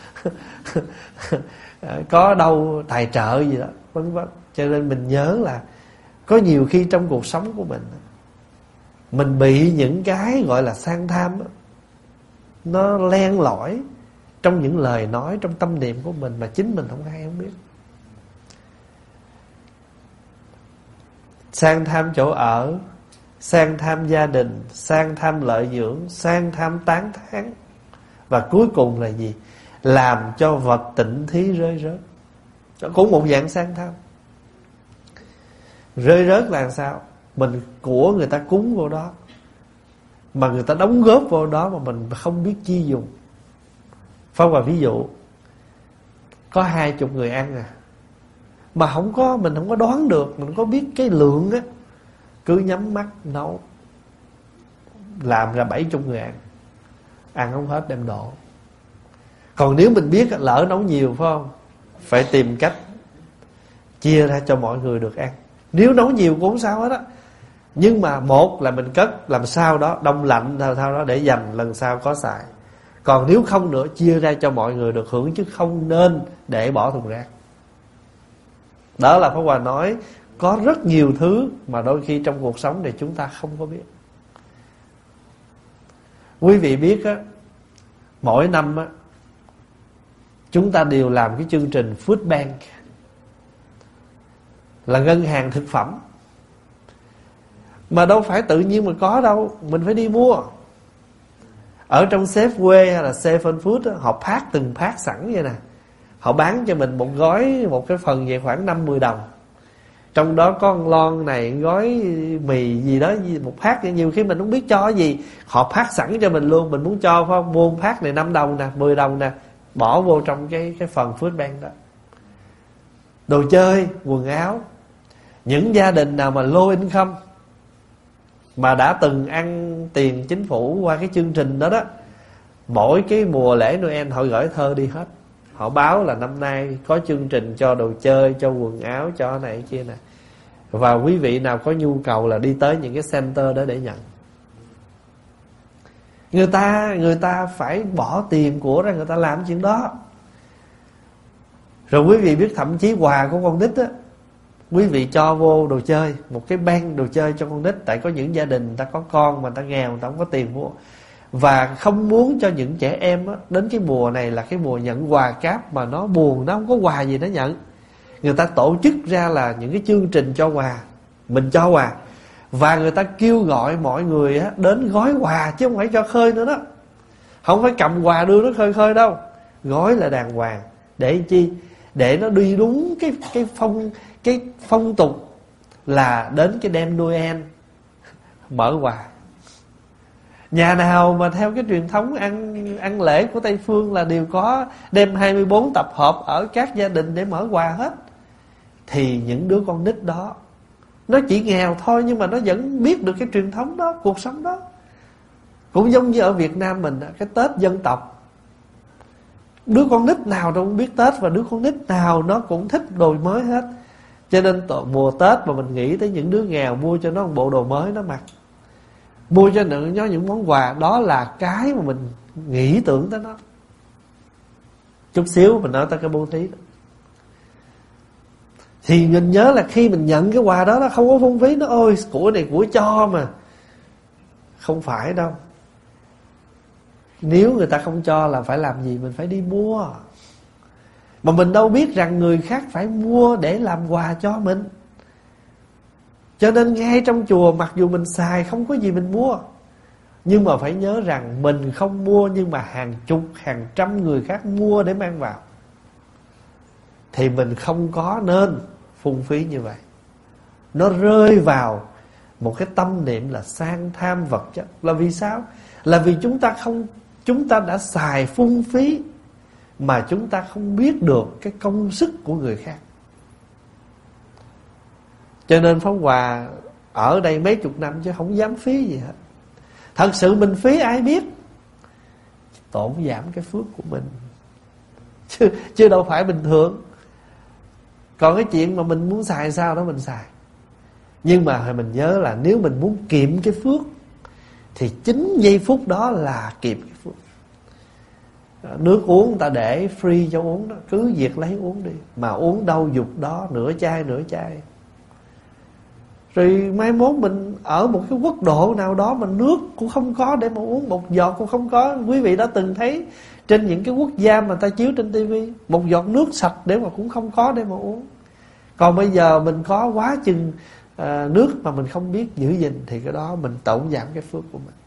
Có đâu tài trợ gì đó, vân vân. Cho nên mình nhớ là có nhiều khi trong cuộc sống của mình, mình bị những cái gọi là sang tham đó, nó len lỏi trong những lời nói, trong tâm niệm của mình mà chính mình không hay không biết. Sang tham chỗ ở, sang tham gia đình, sang tham lợi dưỡng, sang tham tán thán, và cuối cùng là gì? Làm cho vật tịnh thí rơi rớt. Đó cũng một dạng sang tham. Rơi rớt là sao? Mình của người ta cúng vô đó, mà người ta đóng góp vô đó mà mình không biết chi dùng. Phong vào ví dụ, có hai chục người ăn à, mà không có, mình không có đoán được, mình không có biết cái lượng á, cứ nhắm mắt nấu, làm ra bảy chục người ăn, ăn không hết đem đổ. Còn nếu mình biết lỡ nấu nhiều, phải không, phải tìm cách chia ra cho mọi người được ăn. Nếu nấu nhiều cũng không sao hết á, nhưng mà một là mình cất làm sao đó đông lạnh sao đó để dành lần sau có xài. Còn nếu không nữa, chia ra cho mọi người được hưởng, chứ không nên để bỏ thùng rác. Đó là Pháp Hòa nói, có rất nhiều thứ mà đôi khi trong cuộc sống này chúng ta không có biết. Quý vị biết á, mỗi năm á, chúng ta đều làm cái chương trình Food Bank, là ngân hàng thực phẩm. Mà đâu phải tự nhiên mà có đâu, mình phải đi mua. Ở trong Safeway hay là Seven Food đó, họ pack từng pack sẵn vậy nè. Họ bán cho mình một gói, một cái phần về khoảng năm mười đồng. Trong đó có con lon này, gói mì gì đó, một pack. Nhiều khi mình không biết cho cái gì, họ pack sẵn cho mình luôn. Mình muốn cho phải không? Mua một pack này năm đồng nè, mười đồng nè, bỏ vô trong cái cái phần food bank đó. Đồ chơi, quần áo. Những gia đình nào mà low income, mà đã từng ăn tiền chính phủ qua cái chương trình đó đó, mỗi cái mùa lễ Noel họ gửi thơ đi hết. Họ báo là năm nay có chương trình cho đồ chơi, cho quần áo, cho này kia nè. Và quý vị nào có nhu cầu là đi tới những cái center đó để nhận. Người ta Người ta phải bỏ tiền của ra, người ta làm chuyện đó. Rồi quý vị biết thậm chí quà của con nít á, quý vị cho vô đồ chơi, một cái bank đồ chơi cho con nít. Tại có những gia đình người ta có con mà người ta nghèo, người ta không có tiền mua. Và không muốn cho những trẻ em á, đến cái mùa này là cái mùa nhận quà cáp mà nó buồn, nó không có quà gì nó nhận. Người ta tổ chức ra là những cái chương trình cho quà, mình cho quà. Và người ta kêu gọi mọi người á, đến gói quà chứ không phải cho khơi nữa đó. Không phải cầm quà đưa nó khơi khơi đâu. Gói là đàng hoàng. Để chi? Để nó đi đúng cái, cái phong cái phong tục là đến cái đêm Noel mở quà. Nhà nào mà theo cái truyền thống ăn ăn lễ của Tây Phương là đều có đem hai mươi bốn tập hợp ở các gia đình để mở quà hết. Thì những đứa con nít đó, nó chỉ nghèo thôi nhưng mà nó vẫn biết được cái truyền thống đó, cuộc sống đó. Cũng giống như ở Việt Nam mình, cái Tết dân tộc, đứa con nít nào đâu không biết Tết, và đứa con nít nào nó cũng thích đồ mới hết. Cho nên mùa Tết mà mình nghĩ tới những đứa nghèo, mua cho nó một bộ đồ mới nó mặc, mua cho nó những món quà, đó là cái mà mình nghĩ tưởng tới nó. Chút xíu mình nói tới cái bố thí đó. Thì mình nhớ là khi mình nhận cái quà đó, nó không có phung phí. Nó ôi của này của cho mà. Không phải đâu. Nếu người ta không cho là phải làm gì? Mình phải đi mua. Mà mình đâu biết rằng người khác phải mua để làm quà cho mình. Cho nên ngay trong chùa, mặc dù mình xài không có gì mình mua, nhưng mà phải nhớ rằng mình không mua, nhưng mà hàng chục, hàng trăm người khác mua để mang vào. Thì mình không có nên phung phí như vậy. Nó rơi vào một cái tâm niệm là sang tham vật chất. Là vì sao? Là vì chúng ta không Chúng ta đã xài phung phí mà chúng ta không biết được cái công sức của người khác. Cho nên Pháp Hòa ở đây mấy chục năm chứ không dám phí gì hết. Thật sự mình phí ai biết, tổn giảm cái phước của mình, chứ, chứ đâu phải bình thường. Còn cái chuyện mà mình muốn xài sao đó mình xài. Nhưng mà mình nhớ là nếu mình muốn kiệm cái phước thì chính giây phút đó là kiệm cái phước. Nước uống người ta để free cho uống đó, cứ việc lấy uống đi. Mà uống đâu dục đó, nửa chai nửa chai. Rồi mai mốt mình ở một cái quốc độ nào đó mà nước cũng không có để mà uống, một giọt cũng không có. Quý vị đã từng thấy trên những cái quốc gia mà ta chiếu trên tivi, một giọt nước sạch để mà cũng không có để mà uống. Còn bây giờ mình có quá chừng à, nước mà mình không biết giữ gìn, thì cái đó mình tổn giảm cái phước của mình.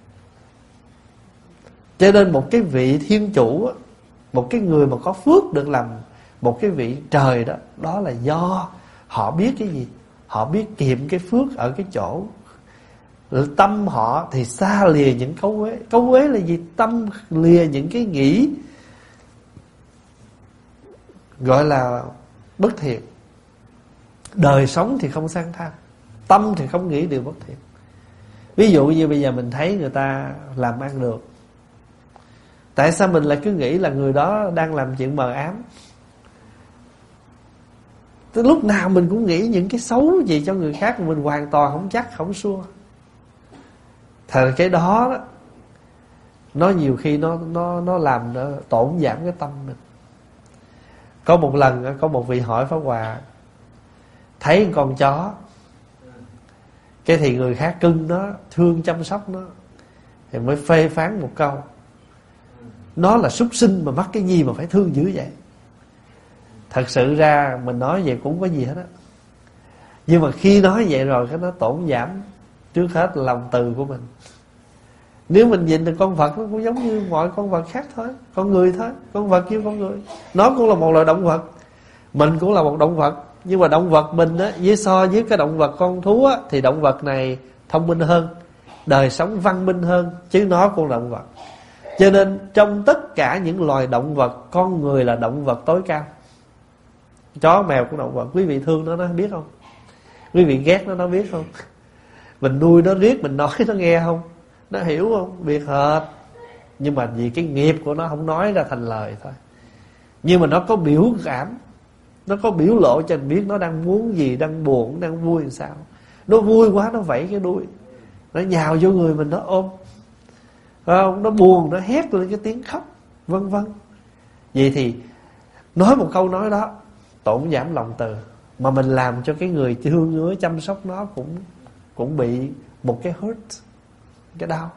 Cho nên một cái vị thiên chủ, một cái người mà có phước được làm một cái vị trời đó, đó là do họ biết cái gì? Họ biết kiệm cái phước ở cái chỗ tâm họ thì xa lìa những cấu uế. Cấu uế là gì? Tâm lìa những cái nghĩ gọi là bất thiện. Đời sống thì không sang tham, tâm thì không nghĩ điều bất thiện. Ví dụ như bây giờ mình thấy người ta làm ăn được, tại sao mình lại cứ nghĩ là người đó đang làm chuyện mờ ám? Tới lúc nào mình cũng nghĩ những cái xấu gì cho người khác, mình hoàn toàn không chắc, không sure. Thật cái đó, đó nó nhiều khi nó nó nó làm nó tổn giảm cái tâm mình. Có một lần có một vị hỏi Pháp Hòa, thấy con chó, cái thì người khác cưng nó, thương chăm sóc nó, thì mới phê phán một câu: nó là súc sinh mà mắc cái gì mà phải thương dữ vậy. Thật sự ra mình nói vậy cũng có gì hết á, nhưng mà khi nói vậy rồi cái nó tổn giảm Trước hết là lòng từ của mình. Nếu mình nhìn được con vật, nó cũng giống như mọi con vật khác thôi, con người thôi. Con vật như con người, nó cũng là một loài động vật, mình cũng là một động vật. Nhưng mà động vật mình á, với so với cái động vật con thú á, thì động vật này thông minh hơn, đời sống văn minh hơn, chứ nó cũng là động vật. Cho nên trong tất cả những loài động vật, con người là động vật tối cao. Chó mèo cũng động vật. Quý vị thương nó, nó biết không? Quý vị ghét nó, nó biết không? Mình nuôi nó riết, mình nói nó nghe không? Nó hiểu không? Biết hết. Nhưng mà vì cái nghiệp của nó không nói ra thành lời thôi. Nhưng mà nó có biểu cảm, nó có biểu lộ cho mình biết nó đang muốn gì, đang buồn, đang vui làm sao. Nó vui quá nó vẫy cái đuôi, nó nhào vô người mình, nó ôm. Không? Nó buồn, nó hét lên cái tiếng khóc, vân vân. Vậy thì nói một câu nói đó tổn giảm lòng từ, mà mình làm cho cái người thương nhớ chăm sóc nó cũng cũng bị một cái hurt, cái đau.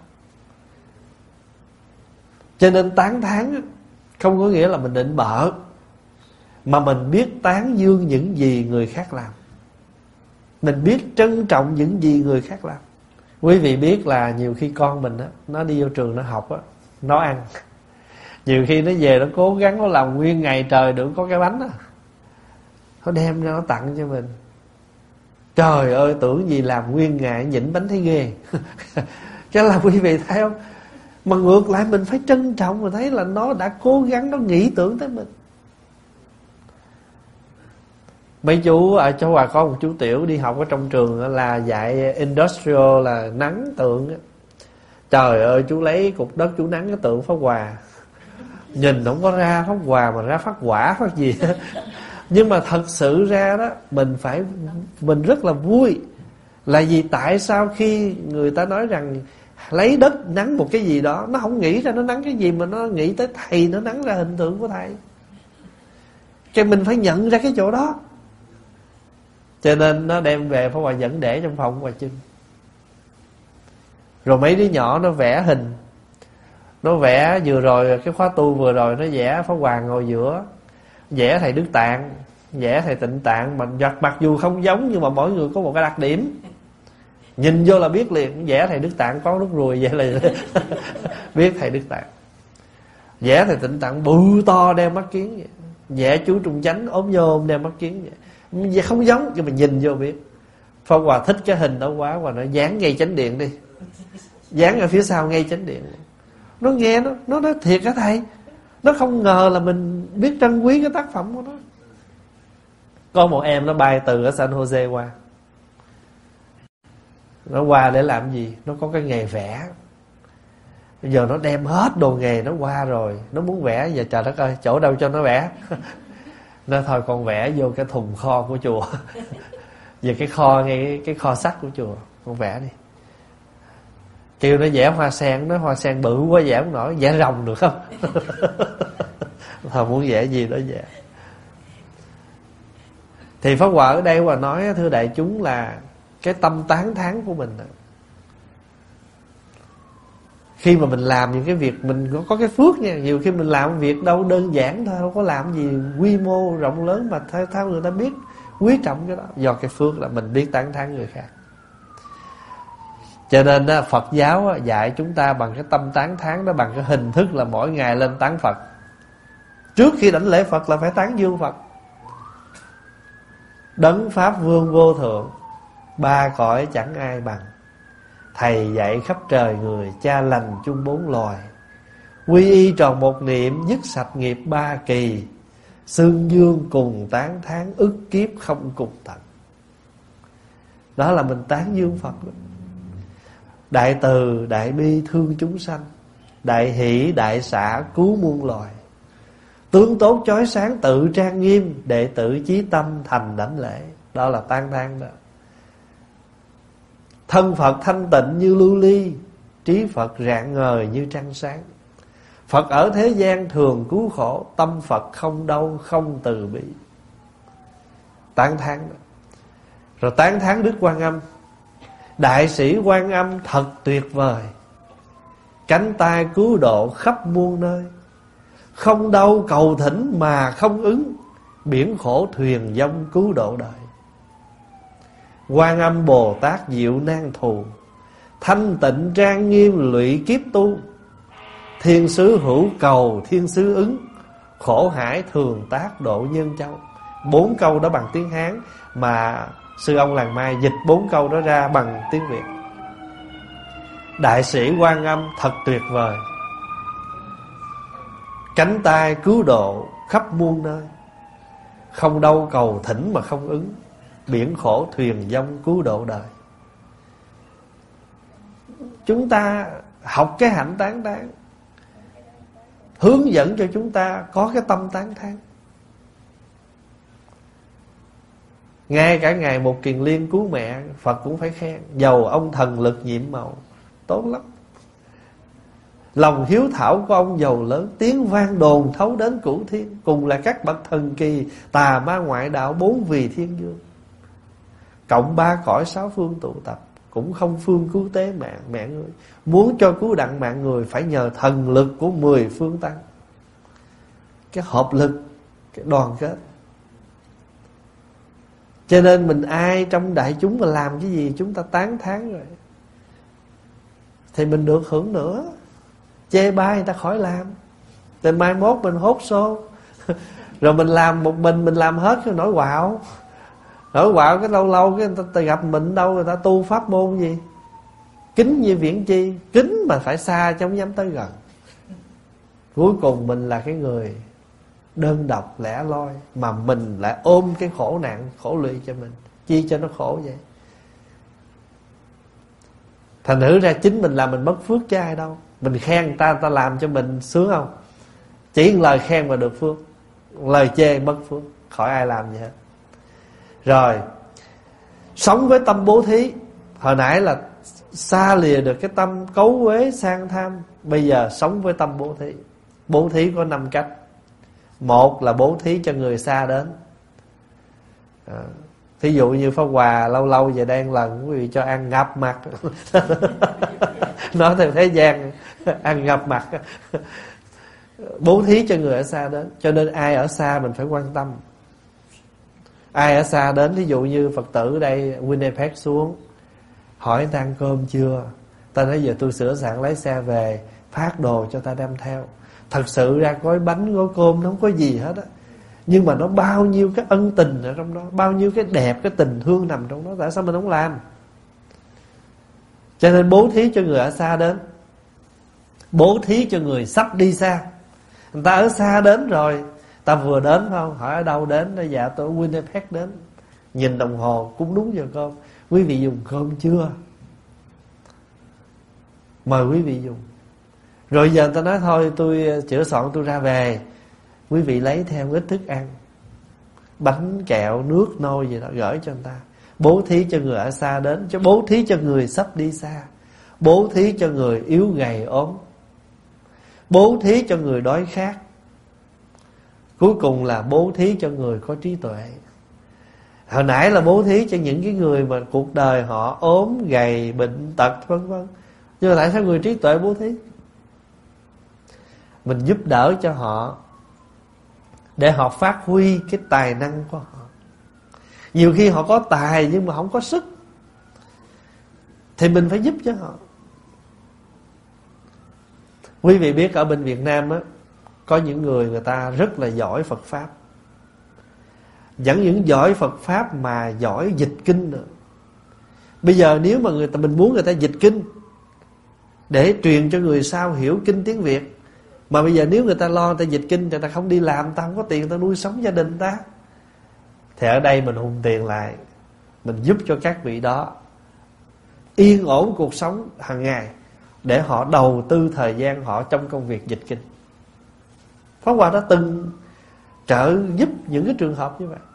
Cho nên tán thán không có nghĩa là mình định bợ, mà mình biết tán dương những gì người khác làm, mình biết trân trọng những gì người khác làm. Quý vị biết là nhiều khi con mình á, nó đi vô trường nó học á, nó ăn, nhiều khi nó về nó cố gắng nó làm nguyên ngày trời được có cái bánh á, nó đem ra nó tặng cho mình. Trời ơi, tưởng gì làm nguyên ngày nhịn bánh thấy ghê. Chứ là quý vị thấy không? Mà ngược lại mình phải trân trọng, mà thấy là nó đã cố gắng, nó nghĩ tưởng tới mình. Mấy chú ở chỗ Hòa có một chú Tiểu đi học ở trong trường là dạy industrial, là nắng tượng á. Trời ơi, chú lấy cục đất chú nắng cái tượng Pháp Hòa, nhìn không có ra Pháp Hòa mà ra phát quả phát gì. Nhưng mà thật sự ra đó, mình phải mình rất là vui. Là vì tại sao khi người ta nói rằng lấy đất nắng một cái gì đó, nó không nghĩ ra nó nắng cái gì, mà nó nghĩ tới thầy, nó nắng ra hình tượng của thầy. Cái mình phải nhận ra cái chỗ đó. Cho nên nó đem về Pháp Hòa dẫn để trong phòng Hòa Trưng. Rồi mấy đứa nhỏ nó vẽ hình, nó vẽ vừa rồi cái khóa tu vừa rồi nó vẽ Pháp Hòa ngồi giữa, vẽ thầy Đức Tạng, vẽ thầy Tịnh Tạng, mà mặc dù không giống nhưng mà mỗi người có một cái đặc điểm, nhìn vô là biết liền. Vẽ thầy Đức Tạng có nút ruồi vậy là biết thầy Đức Tạng. Vẽ thầy Tịnh Tạng bự to đeo mắt kiến vậy. Vẽ chú Trung Chánh ốm nhôm đeo mắt kiến vậy. Vậy không giống nhưng mà nhìn vô biết. Pháp Hòa thích cái hình đó quá, và nó dán ngay chánh điện đi, dán ở phía sau ngay chánh điện. Nó nghe nó nó nói thiệt hả thầy? Nó không ngờ là mình biết trân quý cái tác phẩm của nó. Có một em nó bay từ ở San Jose qua. Nó qua để làm gì? Nó có cái nghề vẽ. Bây giờ nó đem hết đồ nghề nó qua rồi, nó muốn vẽ. Giờ trời đất ơi, chỗ đâu cho nó vẽ. Nó thôi con vẽ vô cái thùng kho của chùa. Về cái kho, ngay cái, cái kho sắt của chùa, con vẽ đi. Kêu nó vẽ hoa sen, nó hoa sen bự quá vẽ không nổi, vẽ rồng được không? Thôi muốn vẽ gì đó vẽ. Thì Pháp Hòa ở đây Hòa nói thưa đại chúng là cái tâm tán thán của mình, khi mà mình làm những cái việc mình có, có cái phước nha. Nhiều khi mình làm việc đâu đơn giản thôi, không có làm gì quy mô rộng lớn, mà theo, theo người ta biết quý trọng cái đó. Do cái phước là mình biết tán thán người khác. Cho nên Phật giáo dạy chúng ta bằng cái tâm tán thán đó, bằng cái hình thức là mỗi ngày lên tán Phật. Trước khi đảnh lễ Phật là phải tán dương Phật. Đấng Pháp Vương vô thượng, ba cõi chẳng ai bằng. Thầy dạy khắp trời người, cha lành chung bốn loài. Quy y tròn một niệm, dứt sạch nghiệp ba kỳ. Xương dương cùng tán thán, ức kiếp không cùng tận. Đó là mình tán dương Phật đó. Đại từ, đại bi thương chúng sanh, đại hỷ, đại xả cứu muôn loài. Tướng tốt chói sáng tự trang nghiêm, đệ tử chí tâm thành đảnh lễ. Đó là tán thán đó. Thân Phật thanh tịnh như lưu ly, trí Phật rạng ngời như trăng sáng. Phật ở thế gian thường cứu khổ, tâm Phật không đau không từ bi. Tán thán đó. Rồi tán thán Đức Quan Âm. Đại sĩ Quan Âm thật tuyệt vời, cánh tay cứu độ khắp muôn nơi. Không đâu cầu thỉnh mà không ứng, biển khổ thuyền vong cứu độ đời. Quan Âm Bồ Tát diệu nan thù, thanh tịnh trang nghiêm lụy kiếp tu. Thiên sứ hữu cầu thiên sứ ứng, khổ hải thường tác độ nhân châu. Bốn câu đó bằng tiếng Hán, mà sư ông Làng Mai dịch bốn câu đó ra bằng tiếng Việt. Đại sĩ Quan Âm thật tuyệt vời, cánh tay cứu độ khắp muôn nơi. Không đâu cầu thỉnh mà không ứng, biển khổ thuyền vong cứu độ đời. Chúng ta học cái hạnh tán thán, hướng dẫn cho chúng ta có cái tâm tán thán. Ngay cả Ngài Một Kiền Liên cứu mẹ, Phật cũng phải khen. Dầu ông thần lực nhiệm màu, tốt lắm. Lòng hiếu thảo của ông giàu lớn, tiếng vang đồn thấu đến cửu thiên. Cùng là các bậc thần kỳ, tà ma ngoại đạo bốn vì thiên dương. Cộng ba cõi sáu phương tụ tập, cũng không phương cứu tế mạng mẹ người. Muốn cho cứu đặng mạng người, phải nhờ thần lực của mười phương tăng. Cái hợp lực, cái đoàn kết. Cho nên mình ai trong đại chúng mà làm cái gì chúng ta tán thán rồi, thì mình được hưởng nữa. Chê bai người ta khỏi làm, thì mai mốt mình hốt xô. Rồi mình làm một mình, mình làm hết cái nổi quạo. Nổi quạo cái lâu lâu cái người ta gặp mình đâu, người ta tu pháp môn gì. Kính như viễn chi, kính mà phải xa chứ không dám tới gần. Cuối cùng mình là cái người đơn độc lẻ loi, mà mình lại ôm cái khổ nạn khổ lụy cho mình. Chi cho nó khổ vậy? Thành thử ra chính mình làm mình mất phước chứ ai đâu. Mình khen người ta, người ta làm cho mình sướng không? Chỉ lời khen mà được phước, lời chê mất phước, khỏi ai làm gì hết. Rồi sống với tâm bố thí. Hồi nãy là xa lìa được cái tâm cấu uế sang tham, bây giờ sống với tâm bố thí. Bố thí có năm cách. Một là bố thí cho người xa đến. à, Thí dụ như Pháp Hòa lâu lâu về đang lần quý vị cho ăn ngập mặt. Nói theo thế gian, ăn ngập mặt. Bố thí cho người ở xa đến. Cho nên ai ở xa mình phải quan tâm. Ai ở xa đến, thí dụ như Phật tử ở đây Winnipeg xuống, hỏi ta ăn cơm chưa. Ta nói giờ tôi sửa soạn lấy xe về, phát đồ cho ta đem theo. Thật sự ra gói bánh gói cơm nó không có gì hết á, nhưng mà nó bao nhiêu cái ân tình ở trong đó, bao nhiêu cái đẹp, cái tình thương nằm trong đó. Tại sao mình không làm? Cho nên bố thí cho người ở xa đến. Bố thí cho người sắp đi xa. Người ta ở xa đến rồi, ta vừa đến phải không? Hỏi ở đâu đến? Dạ tôi ở Winnipeg đến. Nhìn đồng hồ cũng đúng giờ cơm. Quý vị dùng cơm chưa? Mời quý vị dùng. Rồi giờ người ta nói thôi tôi chữa soạn tôi ra về, quý vị lấy theo ít thức ăn, bánh kẹo, nước, nôi gì đó gửi cho người ta. Bố thí cho người ở xa đến. Cho bố thí cho người sắp đi xa. Bố thí cho người yếu gầy ốm. Bố thí cho người đói khát. Cuối cùng là bố thí cho người có trí tuệ. Hồi nãy là bố thí cho những cái người mà cuộc đời họ ốm, gầy, bệnh tật vân vân. Nhưng mà tại sao người trí tuệ bố thí? Mình giúp đỡ cho họ để họ phát huy cái tài năng của họ. Nhiều khi họ có tài nhưng mà không có sức, thì mình phải giúp cho họ. Quý vị biết ở bên Việt Nam á, có những người người ta rất là giỏi Phật Pháp. Chẳng những giỏi Phật Pháp mà giỏi dịch kinh nữa. Bây giờ nếu mà người ta, mình muốn người ta dịch kinh để truyền cho người sau hiểu kinh tiếng Việt, mà bây giờ nếu người ta lo người ta dịch kinh, người ta không đi làm, người ta không có tiền, người ta nuôi sống gia đình người ta, thì ở đây mình hùng tiền lại, mình giúp cho các vị đó yên ổn cuộc sống hàng ngày, để họ đầu tư thời gian họ trong công việc dịch kinh. Pháp Hòa đã từng trợ giúp những cái trường hợp như vậy,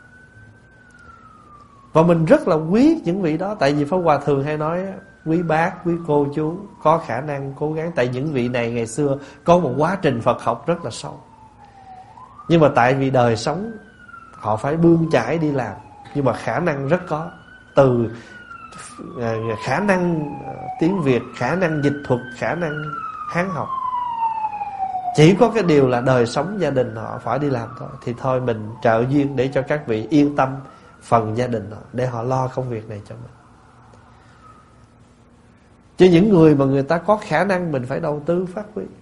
và mình rất là quý những vị đó. Tại vì Pháp Hòa thường hay nói quý bác, quý cô chú có khả năng cố gắng. Tại những vị này ngày xưa có một quá trình Phật học rất là sâu, nhưng mà tại vì đời sống họ phải bươn chải đi làm, nhưng mà khả năng rất có. Từ khả năng tiếng Việt, khả năng dịch thuật, khả năng Hán học. Chỉ có cái điều là đời sống gia đình họ phải đi làm thôi. Thì thôi mình trợ duyên để cho các vị yên tâm phần gia đình họ, để họ lo công việc này cho mình. Cho những người mà người ta có khả năng mình phải đầu tư phát huy.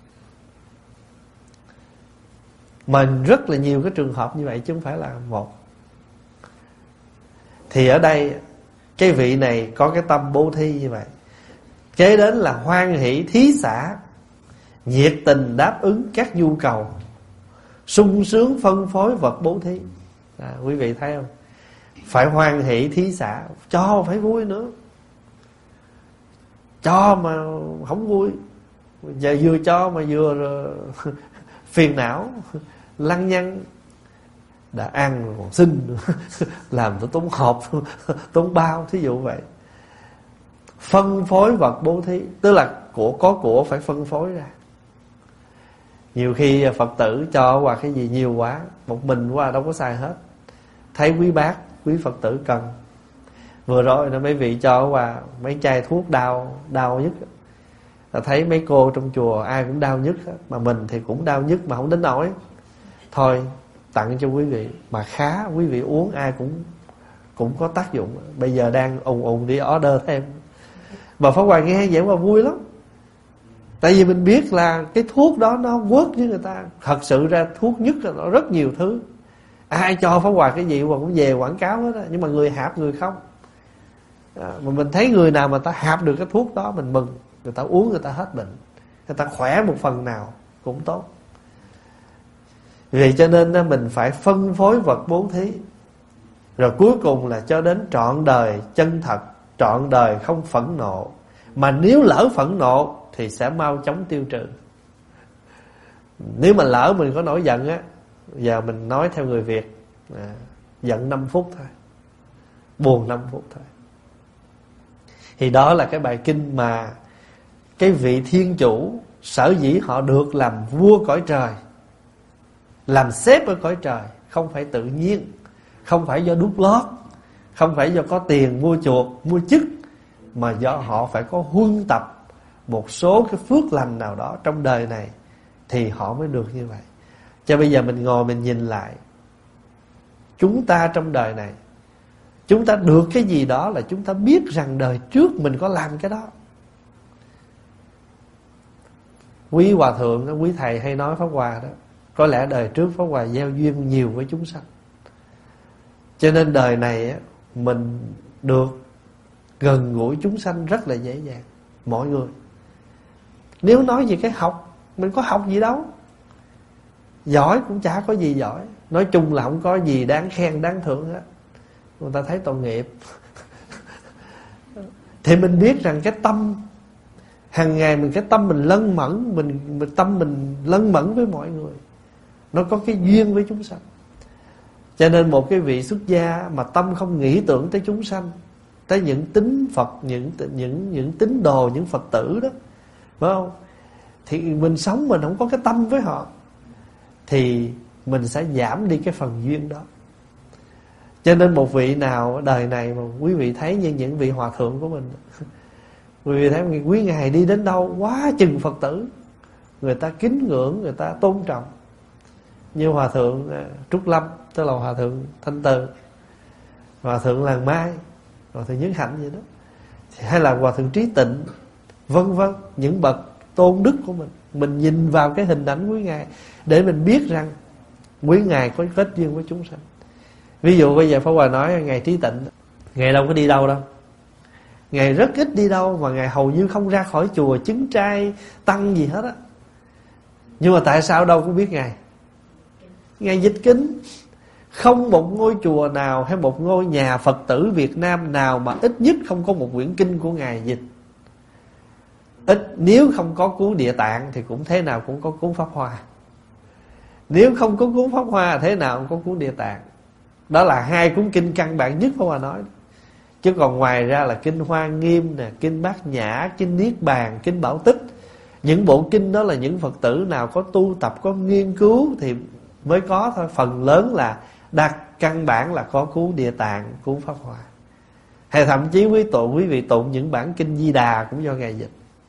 Mà rất là nhiều cái trường hợp như vậy chứ không phải là một. Thì ở đây cái vị này có cái tâm bố thí như vậy. Kế đến là hoan hỷ thí xả, nhiệt tình đáp ứng các nhu cầu, sung sướng phân phối vật bố thí. À, quý vị thấy không? Phải hoan hỷ thí xả, cho phải vui nữa. Cho mà không vui, giờ vừa cho mà vừa phiền não, lăng nhăng, đã ăn còn xin làm tôi tốn hộp, tốn bao, thí dụ vậy. Phân phối vật bố thí, tức là của có của phải phân phối ra. Nhiều khi Phật tử cho qua cái gì nhiều quá, một mình qua đâu có xài hết. Thấy quý bác, quý Phật tử cần. Vừa rồi nó mấy vị cho qua mấy chai thuốc đau, đau nhất. Ta thấy mấy cô trong chùa ai cũng đau nhất, mà mình thì cũng đau nhất mà không đến nổi. Thôi tặng cho quý vị, mà khá, quý vị uống ai cũng cũng có tác dụng. Bây giờ đang ùn ùn đi order thêm. Mà Pháp Hòa nghe vậy mà vui lắm. Tại vì mình biết là cái thuốc đó nó work với người ta. Thật sự ra thuốc nhất là nó rất nhiều thứ. Ai cho Pháp Hòa cái gì mà cũng về quảng cáo hết á. Nhưng mà người hạp người không. À, mà mình thấy người nào mà ta hạp được cái thuốc đó mình mừng. Người ta uống người ta hết bệnh, người ta khỏe một phần nào cũng tốt. Vì cho nên mình phải phân phối vật bố thí. Rồi cuối cùng là cho đến trọn đời chân thật, trọn đời không phẫn nộ. Mà nếu lỡ phẫn nộ thì sẽ mau chóng tiêu trừ. Nếu mà lỡ mình có nổi giận á, giờ mình nói theo người Việt, à, giận năm phút thôi, buồn năm phút thôi. Thì đó là cái bài kinh mà cái vị thiên chủ sở dĩ họ được làm vua cõi trời, làm sếp ở cõi trời, không phải tự nhiên, không phải do đút lót, không phải do có tiền mua chuộc, mua chức, mà do họ phải có huân tập một số cái phước lành nào đó trong đời này thì họ mới được như vậy. Cho bây giờ mình ngồi mình nhìn lại, chúng ta trong đời này, chúng ta được cái gì đó là chúng ta biết rằng đời trước mình có làm cái đó. Quý hòa thượng, quý thầy hay nói Pháp Hòa đó, có lẽ đời trước Pháp Hòa gieo duyên nhiều với chúng sanh, cho nên đời này mình được gần gũi chúng sanh rất là dễ dàng. Mọi người, nếu nói về cái học, mình có học gì đâu, giỏi cũng chả có gì giỏi. Nói chung là không có gì đáng khen đáng thưởng hết. Người ta thấy tội nghiệp. Thì mình biết rằng cái tâm hàng ngày mình, cái tâm mình lân mẫn, mình, mình tâm mình lân mẫn với mọi người, nó có cái duyên với chúng sanh. Cho nên một cái vị xuất gia mà tâm không nghĩ tưởng tới chúng sanh, tới những tín Phật, những những những tín đồ, những Phật tử đó, phải không? Thì mình sống mình không có cái tâm với họ, thì mình sẽ giảm đi cái phần duyên đó. Cho nên một vị nào đời này mà quý vị thấy như những vị hòa thượng của mình, quý vị thấy quý ngài đi đến đâu quá chừng Phật tử, người ta kính ngưỡng, người ta tôn trọng. Như hòa thượng Trúc Lâm, tức là hòa thượng Thanh Từ, hòa thượng Làng Mai, hòa thượng Nhất Hạnh vậy đó, hay là hòa thượng Trí Tịnh, vân vân, những bậc tôn đức của mình. Mình nhìn vào cái hình ảnh quý ngài để mình biết rằng quý ngài có kết duyên với chúng sanh. Ví dụ bây giờ Pháp Hòa nói ngài Trí Tịnh, ngài đâu có đi đâu đâu, ngài rất ít đi đâu, mà ngài hầu như không ra khỏi chùa chứng trai tăng gì hết á. Nhưng mà tại sao đâu có biết ngài? Ngài dịch kinh. Không một ngôi chùa nào hay một ngôi nhà Phật tử Việt Nam nào mà ít nhất không có một quyển kinh của ngài dịch. Ít, nếu không có cuốn Địa Tạng thì cũng thế nào cũng có cuốn Pháp Hoa. Nếu không có cuốn Pháp Hoa thế nào cũng có cuốn Địa Tạng. Đó là hai cuốn kinh căn bản nhất Pháp Hòa nói. Chứ còn ngoài ra là kinh Hoa Nghiêm nè, kinh Bát Nhã, kinh Niết Bàn, kinh Bảo Tích. Những bộ kinh đó là những Phật tử nào có tu tập, có nghiên cứu thì mới có thôi. Phần lớn là đặt căn bản là có cuốn Địa Tạng, cuốn Pháp Hoa. Hay thậm chí quý tụng, quý vị tụng những bản kinh Di Đà cũng do ngài dịch.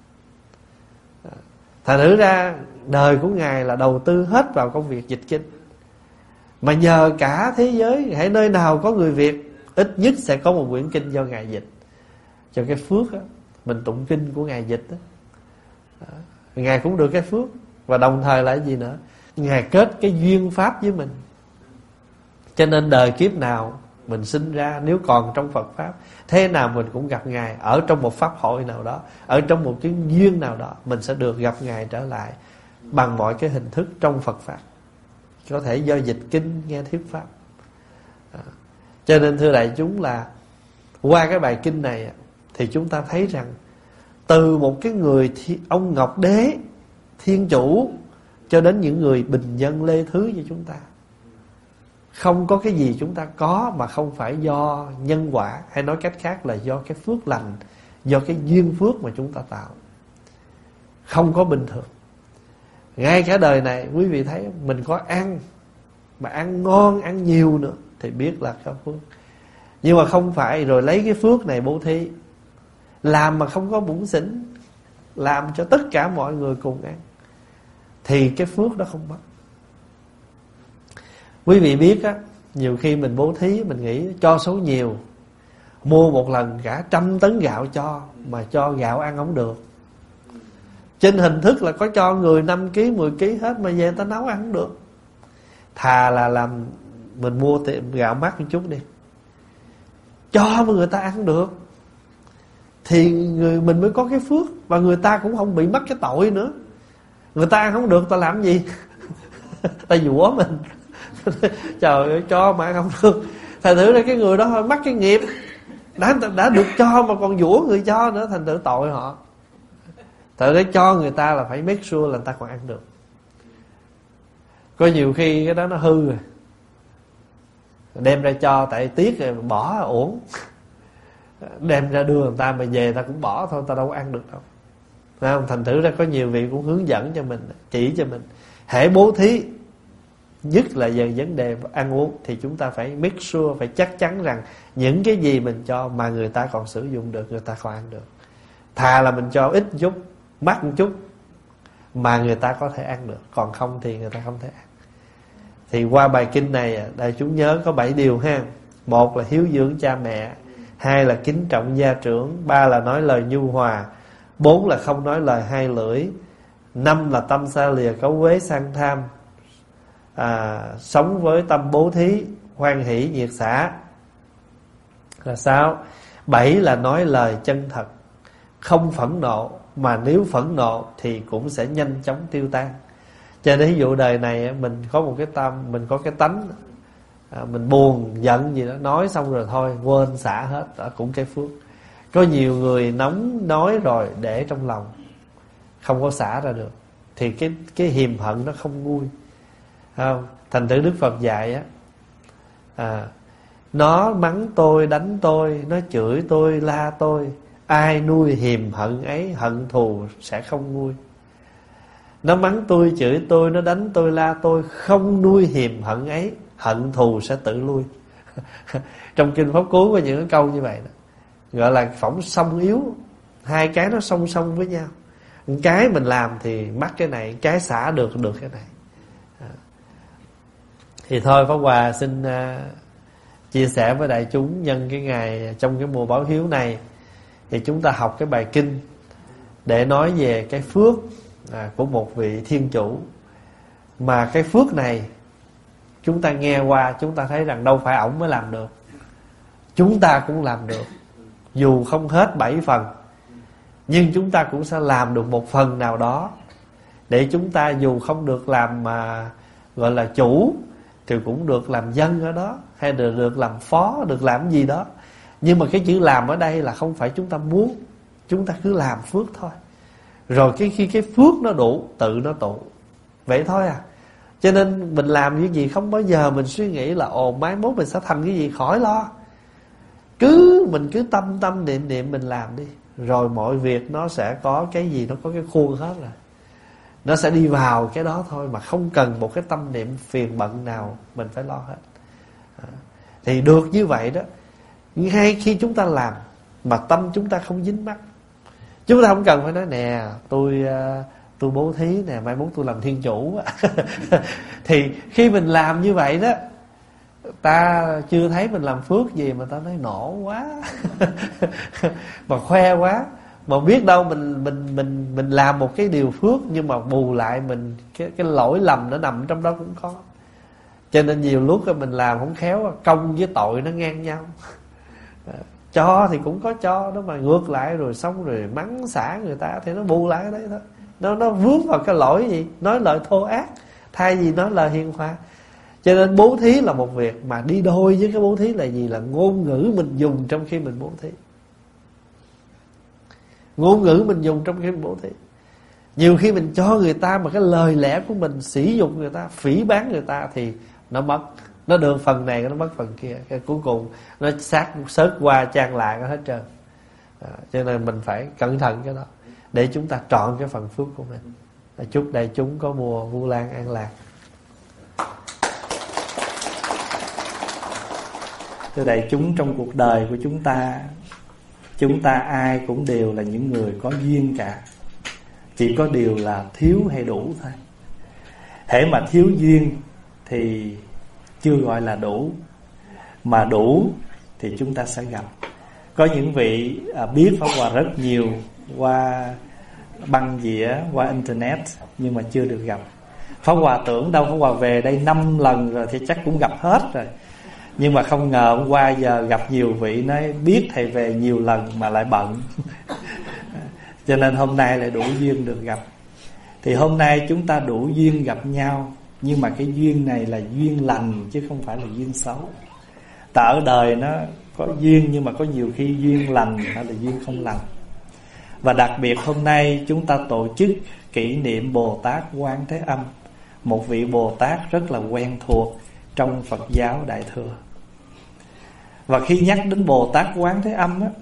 Thành thử ra đời của ngài là đầu tư hết vào công việc dịch kinh. Mà nhờ cả thế giới, hãy nơi nào có người Việt, ít nhất sẽ có một quyển kinh do ngài dịch. Cho cái phước đó, mình tụng kinh của Ngài dịch đó. Đó. Ngài cũng được cái phước. Và đồng thời là cái gì nữa? Ngài kết cái duyên pháp với mình. Cho nên đời kiếp nào mình sinh ra, nếu còn trong Phật Pháp, thế nào mình cũng gặp Ngài. Ở trong một pháp hội nào đó, ở trong một cái duyên nào đó, mình sẽ được gặp Ngài trở lại bằng mọi cái hình thức trong Phật Pháp. Có thể do dịch kinh, nghe thuyết Pháp. à. Cho nên thưa đại chúng là qua cái bài kinh này thì chúng ta thấy rằng từ một cái người thi, ông Ngọc Đế, Thiên Chủ, cho đến những người bình dân lê thứ như chúng ta, không có cái gì chúng ta có mà không phải do nhân quả, hay nói cách khác là do cái phước lành, do cái duyên phước mà chúng ta tạo. Không có bình thường. Ngay cả đời này quý vị thấy mình có ăn, mà ăn ngon, ăn nhiều nữa thì biết là có phước. Nhưng mà không phải rồi lấy cái phước này bố thí, làm mà không có bủn xỉn, làm cho tất cả mọi người cùng ăn, thì cái phước đó không mất. Quý vị biết á, nhiều khi mình bố thí, mình nghĩ cho số nhiều, mua một lần cả trăm tấn gạo cho, mà cho gạo ăn không được. Trên hình thức là có cho người năm ký, mười ký hết, mà về người ta nấu ăn không được. Thà là làm mình mua tiệm gạo mắc một chút đi, cho mà người ta ăn được, thì người mình mới có cái phước. Và người ta cũng không bị mắc cái tội nữa. Người ta ăn không được, ta làm gì? Ta dũa mình. Trời ơi, cho mà ăn không được. Thành thử ra cái người đó mắc cái nghiệp, đã, đã được cho mà còn dũa người cho nữa, thành thử tội họ. Tại để cho người ta là phải make sure là người ta còn ăn được. Có nhiều khi cái đó nó hư rồi, đem ra cho tại tiếc rồi bỏ uổng. Đem ra đưa người ta mà về người ta cũng bỏ thôi, ta đâu có ăn được đâu. Thấy không? Thành thử ra có nhiều vị cũng hướng dẫn cho mình, chỉ cho mình. Hễ bố thí, nhất là về vấn đề ăn uống, thì chúng ta phải make sure, phải chắc chắn rằng những cái gì mình cho mà người ta còn sử dụng được, người ta còn ăn được. Thà là mình cho ít một chút, mắc một chút, mà người ta có thể ăn được, còn không thì người ta không thể ăn. Thì qua bài kinh này đại chúng nhớ có bảy điều ha. Một là hiếu dưỡng cha mẹ, hai là kính trọng gia trưởng, ba là nói lời nhu hòa, bốn là không nói lời hai lưỡi, năm là tâm xa lìa cấu quế sang tham, à, sống với tâm bố thí, hoan hỷ nhiệt xả là sao? Bảy là nói lời chân thật, không phẫn nộ, mà nếu phẫn nộ thì cũng sẽ nhanh chóng tiêu tan. Cho nên ví dụ đời này mình có một cái tâm, mình có cái tánh, à, mình buồn giận gì đó, nói xong rồi thôi quên xả hết, đó cũng cái phước. Có nhiều người nóng nói rồi để trong lòng, không có xả ra được, thì cái cái hiềm hận nó không nguôi, không? Thành thử Đức Phật dạy á, à, nó mắng tôi, đánh tôi, nó chửi tôi, la tôi, ai nuôi hiềm hận ấy, hận thù sẽ không nguôi. Nó mắng tôi, chửi tôi, nó đánh tôi, la tôi, không nuôi hiềm hận ấy, hận thù sẽ tự lui. Trong kinh Pháp Cú có những cái câu như vậy đó, gọi là phỏng song yếu. Hai cái nó song song với nhau. Cái mình làm thì mắc cái này, cái xả được được cái này. Thì thôi Pháp Hòa xin uh, chia sẻ với đại chúng nhân cái ngày trong cái mùa báo hiếu này, thì chúng ta học cái bài kinh để nói về cái phước à, của một vị thiên chủ. Mà cái phước này chúng ta nghe qua, chúng ta thấy rằng đâu phải ổng mới làm được, chúng ta cũng làm được. Dù không hết bảy phần, nhưng chúng ta cũng sẽ làm được một phần nào đó, để chúng ta dù không được làm mà gọi là chủ, thì cũng được làm dân ở đó, hay được, được làm phó, được làm gì đó. Nhưng mà cái chữ làm ở đây là không phải chúng ta muốn, chúng ta cứ làm phước thôi. Rồi cái khi cái phước nó đủ, tự nó tụ. Vậy thôi à. Cho nên mình làm cái gì không bao giờ mình suy nghĩ là ồ mai mốt mình sẽ thành cái gì, khỏi lo. Cứ mình cứ tâm tâm niệm niệm mình làm đi, rồi mọi việc nó sẽ có cái gì, nó có cái khuôn hết rồi, nó sẽ đi vào cái đó thôi, mà không cần một cái tâm niệm phiền bận nào mình phải lo hết. À, thì được như vậy đó. Ngay khi chúng ta làm mà tâm chúng ta không dính mắc, chúng ta không cần phải nói nè tôi tôi bố thí nè, mai mốt tôi làm thiên chủ. Thì khi mình làm như vậy đó, ta chưa thấy mình làm phước gì mà ta nói nổ quá, mà khoe quá, Mà biết đâu mình mình mình mình làm một cái điều phước, nhưng mà bù lại mình cái cái lỗi lầm nó nằm trong đó cũng có. Cho nên nhiều lúc mình làm không khéo, công với tội nó ngang nhau. Cho thì cũng có cho đó, mà ngược lại rồi xong rồi mắng xả người ta thì nó bù lại cái đấy thôi. Nó nó vướng vào cái lỗi gì, nói lời thô ác thay vì nói lời hiền hòa. Cho nên bố thí là một việc, mà đi đôi với cái bố thí là gì? Là ngôn ngữ mình dùng trong khi mình bố thí. Ngôn ngữ mình dùng trong khi mình bố thí. Nhiều khi mình cho người ta mà cái lời lẽ của mình sỉ nhục người ta, phỉ báng người ta thì nó mất. Nó được phần này nó mất phần kia, cái cuối cùng nó sát sớt qua trang lại hết trơn. À, cho nên mình phải cẩn thận cái đó để chúng ta trọn cái phần phước của mình. Chúc đại chúng có mùa Vu Lan an lạc. Thưa đại chúng, trong cuộc đời của chúng ta, chúng ta ai cũng đều là những người có duyên cả. Chỉ có điều là thiếu hay đủ thôi. Hễ mà thiếu duyên thì chưa gọi là đủ, mà đủ thì chúng ta sẽ gặp. Có những vị à, biết Pháp Hòa rất nhiều qua băng dĩa, qua internet, nhưng mà chưa được gặp. Pháp Hòa tưởng đâu Pháp Hòa về đây năm lần rồi thì chắc cũng gặp hết rồi. Nhưng mà không ngờ hôm qua giờ gặp nhiều vị nói biết thầy về nhiều lần mà lại bận. Cho nên hôm nay lại đủ duyên được gặp. Thì hôm nay chúng ta đủ duyên gặp nhau, nhưng mà cái duyên này là duyên lành chứ không phải là duyên xấu. Tại ở đời nó có duyên, nhưng mà có nhiều khi duyên lành hay là duyên không lành. Và đặc biệt hôm nay chúng ta tổ chức kỷ niệm Bồ Tát Quán Thế Âm, một vị Bồ Tát rất là quen thuộc trong Phật giáo Đại Thừa. Và khi nhắc đến Bồ Tát Quán Thế Âm á,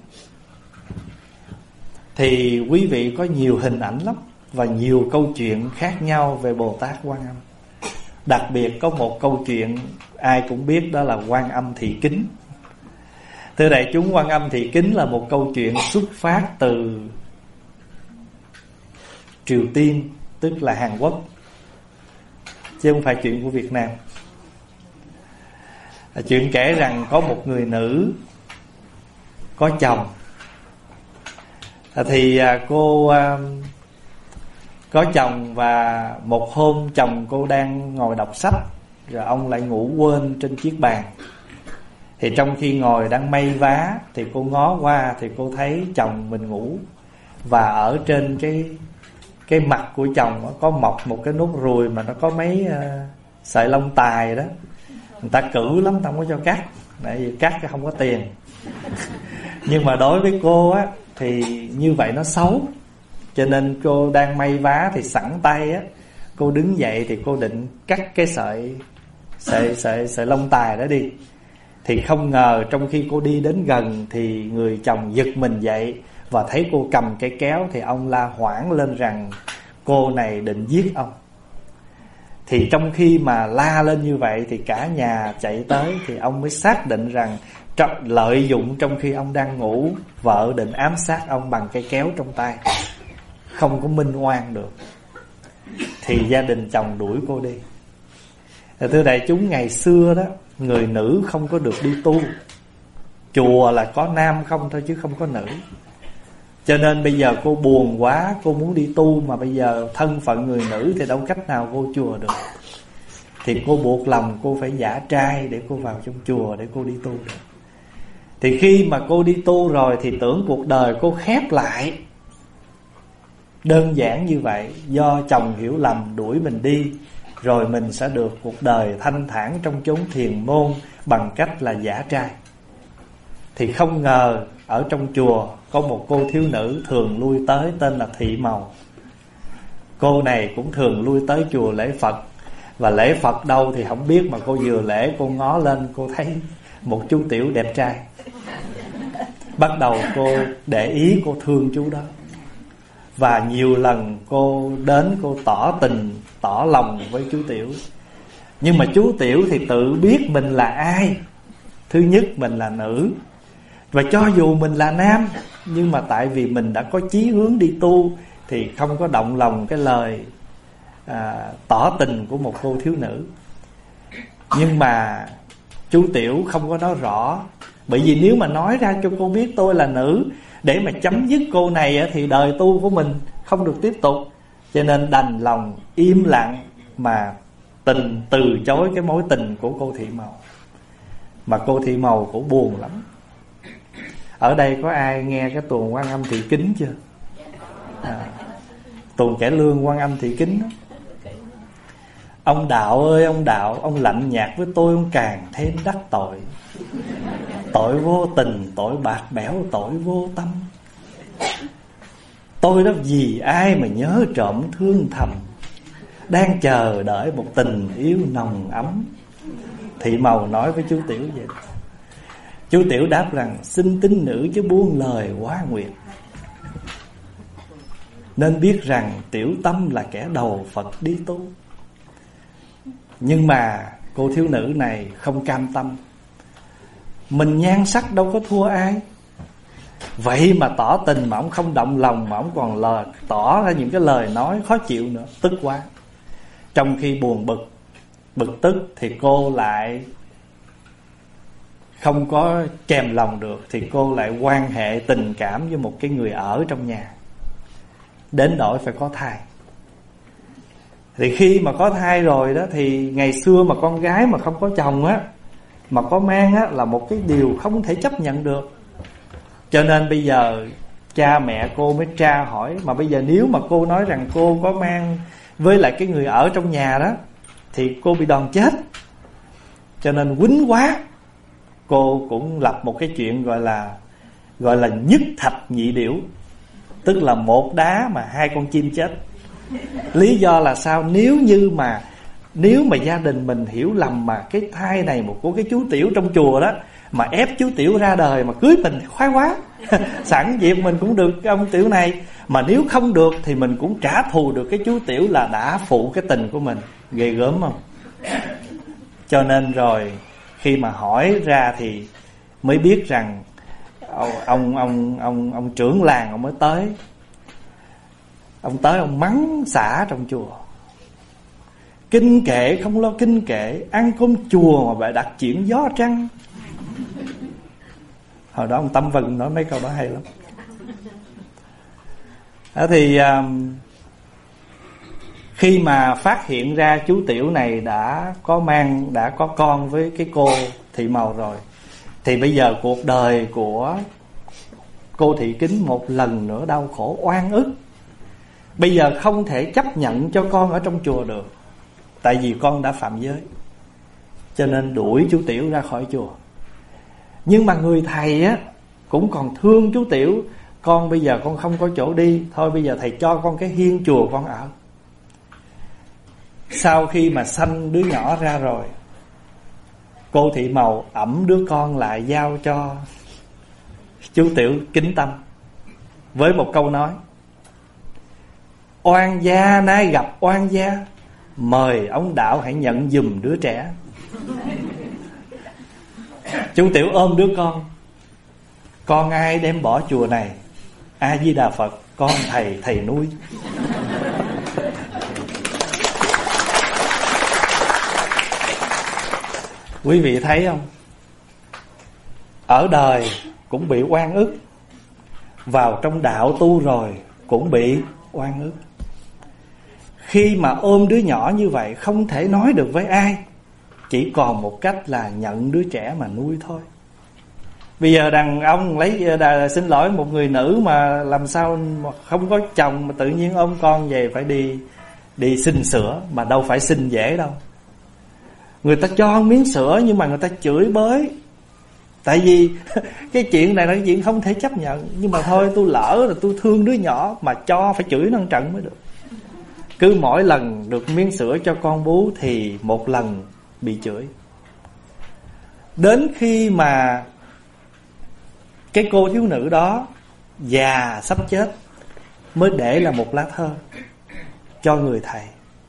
thì quý vị có nhiều hình ảnh lắm và nhiều câu chuyện khác nhau về Bồ Tát Quan Âm. Đặc biệt có một câu chuyện ai cũng biết, đó là Quan Âm Thị Kính. Thưa đại chúng, Quan Âm Thị Kính là một câu chuyện xuất phát từ Triều Tiên, tức là Hàn Quốc, chứ không phải chuyện của Việt Nam. Chuyện kể rằng có một người nữ có chồng, thì cô có chồng và một hôm chồng cô đang ngồi đọc sách, rồi ông lại ngủ quên trên chiếc bàn. Thì trong khi ngồi đang may vá thì cô ngó qua thì cô thấy chồng mình ngủ, và ở trên cái cái mặt của chồng có mọc một cái nốt ruồi mà nó có mấy uh, sợi lông tài đó. Người ta cử lắm, ta không có cho cắt, tại vì cắt không có tiền. Nhưng mà đối với cô á thì như vậy nó xấu, cho nên cô đang may vá thì sẵn tay á, cô đứng dậy thì cô định cắt cái sợi sợi sợi sợi lông tài đó đi. Thì không ngờ trong khi cô đi đến gần thì người chồng giật mình dậy và thấy cô cầm cây kéo, thì ông la hoảng lên rằng cô này định giết ông. Thì trong khi mà la lên như vậy thì cả nhà chạy tới, thì ông mới xác định rằng lợi dụng trong khi ông đang ngủ, vợ định ám sát ông bằng cây kéo trong tay, không có minh oan được. Thì gia đình chồng đuổi cô đi. Thưa đại chúng, ngày xưa đó người nữ không có được đi tu, chùa là có nam không thôi chứ không có nữ. Cho nên bây giờ cô buồn quá, cô muốn đi tu, mà bây giờ thân phận người nữ thì đâu cách nào vô chùa được. Thì cô buộc lòng cô phải giả trai để cô vào trong chùa để cô đi tu được. Thì khi mà cô đi tu rồi thì tưởng cuộc đời cô khép lại. Đơn giản như vậy, do chồng hiểu lầm đuổi mình đi, rồi mình sẽ được cuộc đời thanh thản trong chốn thiền môn bằng cách là giả trai. Thì không ngờ ở trong chùa có một cô thiếu nữ thường lui tới tên là Thị Màu. Cô này cũng thường lui tới chùa lễ Phật. Và lễ Phật đâu thì không biết, mà cô vừa lễ cô ngó lên cô thấy một chú tiểu đẹp trai. Bắt đầu cô để ý, cô thương chú đó. Và nhiều lần cô đến cô tỏ tình, tỏ lòng với chú tiểu. Nhưng mà chú tiểu thì tự biết mình là ai. Thứ nhất, mình là nữ. Và cho dù mình là nam, nhưng mà tại vì mình đã có chí hướng đi tu, thì không có động lòng cái lời à, tỏ tình của một cô thiếu nữ. Nhưng mà chú tiểu không có nói rõ. Bởi vì nếu mà nói ra cho cô biết tôi là nữ, Để mà chấm dứt cô này thì đời tu của mình không được tiếp tục. Cho nên đành lòng im lặng mà tình từ chối cái mối tình của cô Thị Màu. Mà cô Thị Màu cũng buồn lắm. Ở đây có ai nghe cái tuồng Quan Âm Thị Kính chưa? À, tuồng cải lương Quan Âm Thị Kính đó. Ông Đạo ơi ông Đạo, ông lạnh nhạt với tôi, ông càng thêm đắc tội. Tội vô tình, tội bạc bẽo, tội vô tâm. Tôi đó vì ai mà nhớ trộm thương thầm, đang chờ đợi một tình yêu nồng ấm. Thị Màu nói với chú Tiểu vậy. Chú Tiểu đáp rằng: xin tín nữ chứ buông lời quá nguyệt, nên biết rằng tiểu tâm là kẻ đầu Phật đi tu. Nhưng mà cô thiếu nữ này không cam tâm. Mình nhan sắc đâu có thua ai, vậy mà tỏ tình mà ông không động lòng, mà ông còn lời tỏ ra những cái lời nói khó chịu nữa, tức quá. Trong khi buồn bực, bực tức thì cô lại không có kèm lòng được, thì cô lại quan hệ tình cảm với một cái người ở trong nhà, đến nỗi phải có thai. Thì khi mà có thai rồi đó, thì ngày xưa mà con gái mà không có chồng á, mà có mang á, là một cái điều không thể chấp nhận được. Cho nên bây giờ cha mẹ cô mới tra hỏi. Mà bây giờ nếu mà cô nói rằng cô có mang với lại cái người ở trong nhà đó, thì cô bị đòn chết. Cho nên quýnh quá, cô cũng lập một cái chuyện gọi là Gọi là nhất thạch nhị điểu, tức là một đá mà hai con chim chết. Lý do là sao? Nếu như mà Nếu mà gia đình mình hiểu lầm mà cái thai này một của cái chú Tiểu trong chùa đó, mà ép chú Tiểu ra đời mà cưới mình thì khoái quá. Sẵn dịp mình cũng được cái ông Tiểu này. Mà nếu không được thì mình cũng trả thù được cái chú Tiểu là đã phụ cái tình của mình. Ghê gớm không? Cho nên rồi khi mà hỏi ra thì mới biết rằng ông ông ông ông, ông trưởng làng ông mới tới. Ông tới ông mắng xả trong chùa. Kinh kệ không lo kinh kệ, ăn cơm chùa mà phải đặt chuyện gió trăng. Hồi đó ông Tâm Vân nói mấy câu đó hay lắm. Đó thì um, khi mà phát hiện ra chú Tiểu này đã có mang, đã có con với cái cô Thị Màu rồi, thì bây giờ cuộc đời của cô Thị Kính một lần nữa đau khổ oan ức. Bây giờ không thể chấp nhận cho con ở trong chùa được, tại vì con đã phạm giới. Cho nên đuổi chú Tiểu ra khỏi chùa. Nhưng mà người thầy á cũng còn thương chú Tiểu. Con bây giờ con không có chỗ đi, thôi bây giờ thầy cho con cái hiên chùa con ở. Sau khi mà sanh đứa nhỏ ra rồi, cô Thị Màu ẵm đứa con lại giao cho chú Tiểu Kính Tâm với một câu nói: oan gia nay gặp oan gia, mời ông Đạo hãy nhận giùm đứa trẻ. Chú Tiểu ôm đứa con: con ai đem bỏ chùa này? A Di Đà Phật, con thầy thầy nuôi. Quý vị thấy không? Ở đời cũng bị oan ức, vào trong đạo tu rồi cũng bị oan ức. Khi mà ôm đứa nhỏ như vậy không thể nói được với ai, chỉ còn một cách là nhận đứa trẻ mà nuôi thôi. Bây giờ đàn ông lấy đà, xin lỗi một người nữ mà làm sao mà không có chồng mà tự nhiên ôm con về phải đi đi xin sữa, mà đâu phải xin dễ đâu. Người ta cho miếng sữa nhưng mà người ta chửi bới. Tại vì cái chuyện này là cái chuyện không thể chấp nhận. Nhưng mà thôi, tôi lỡ là tôi thương đứa nhỏ, mà cho phải chửi nó một trận mới được. Cứ mỗi lần được miếng sữa cho con bú thì một lần bị chửi. Đến khi mà cái cô thiếu nữ đó già sắp chết mới để là một lá thơ cho người thầy: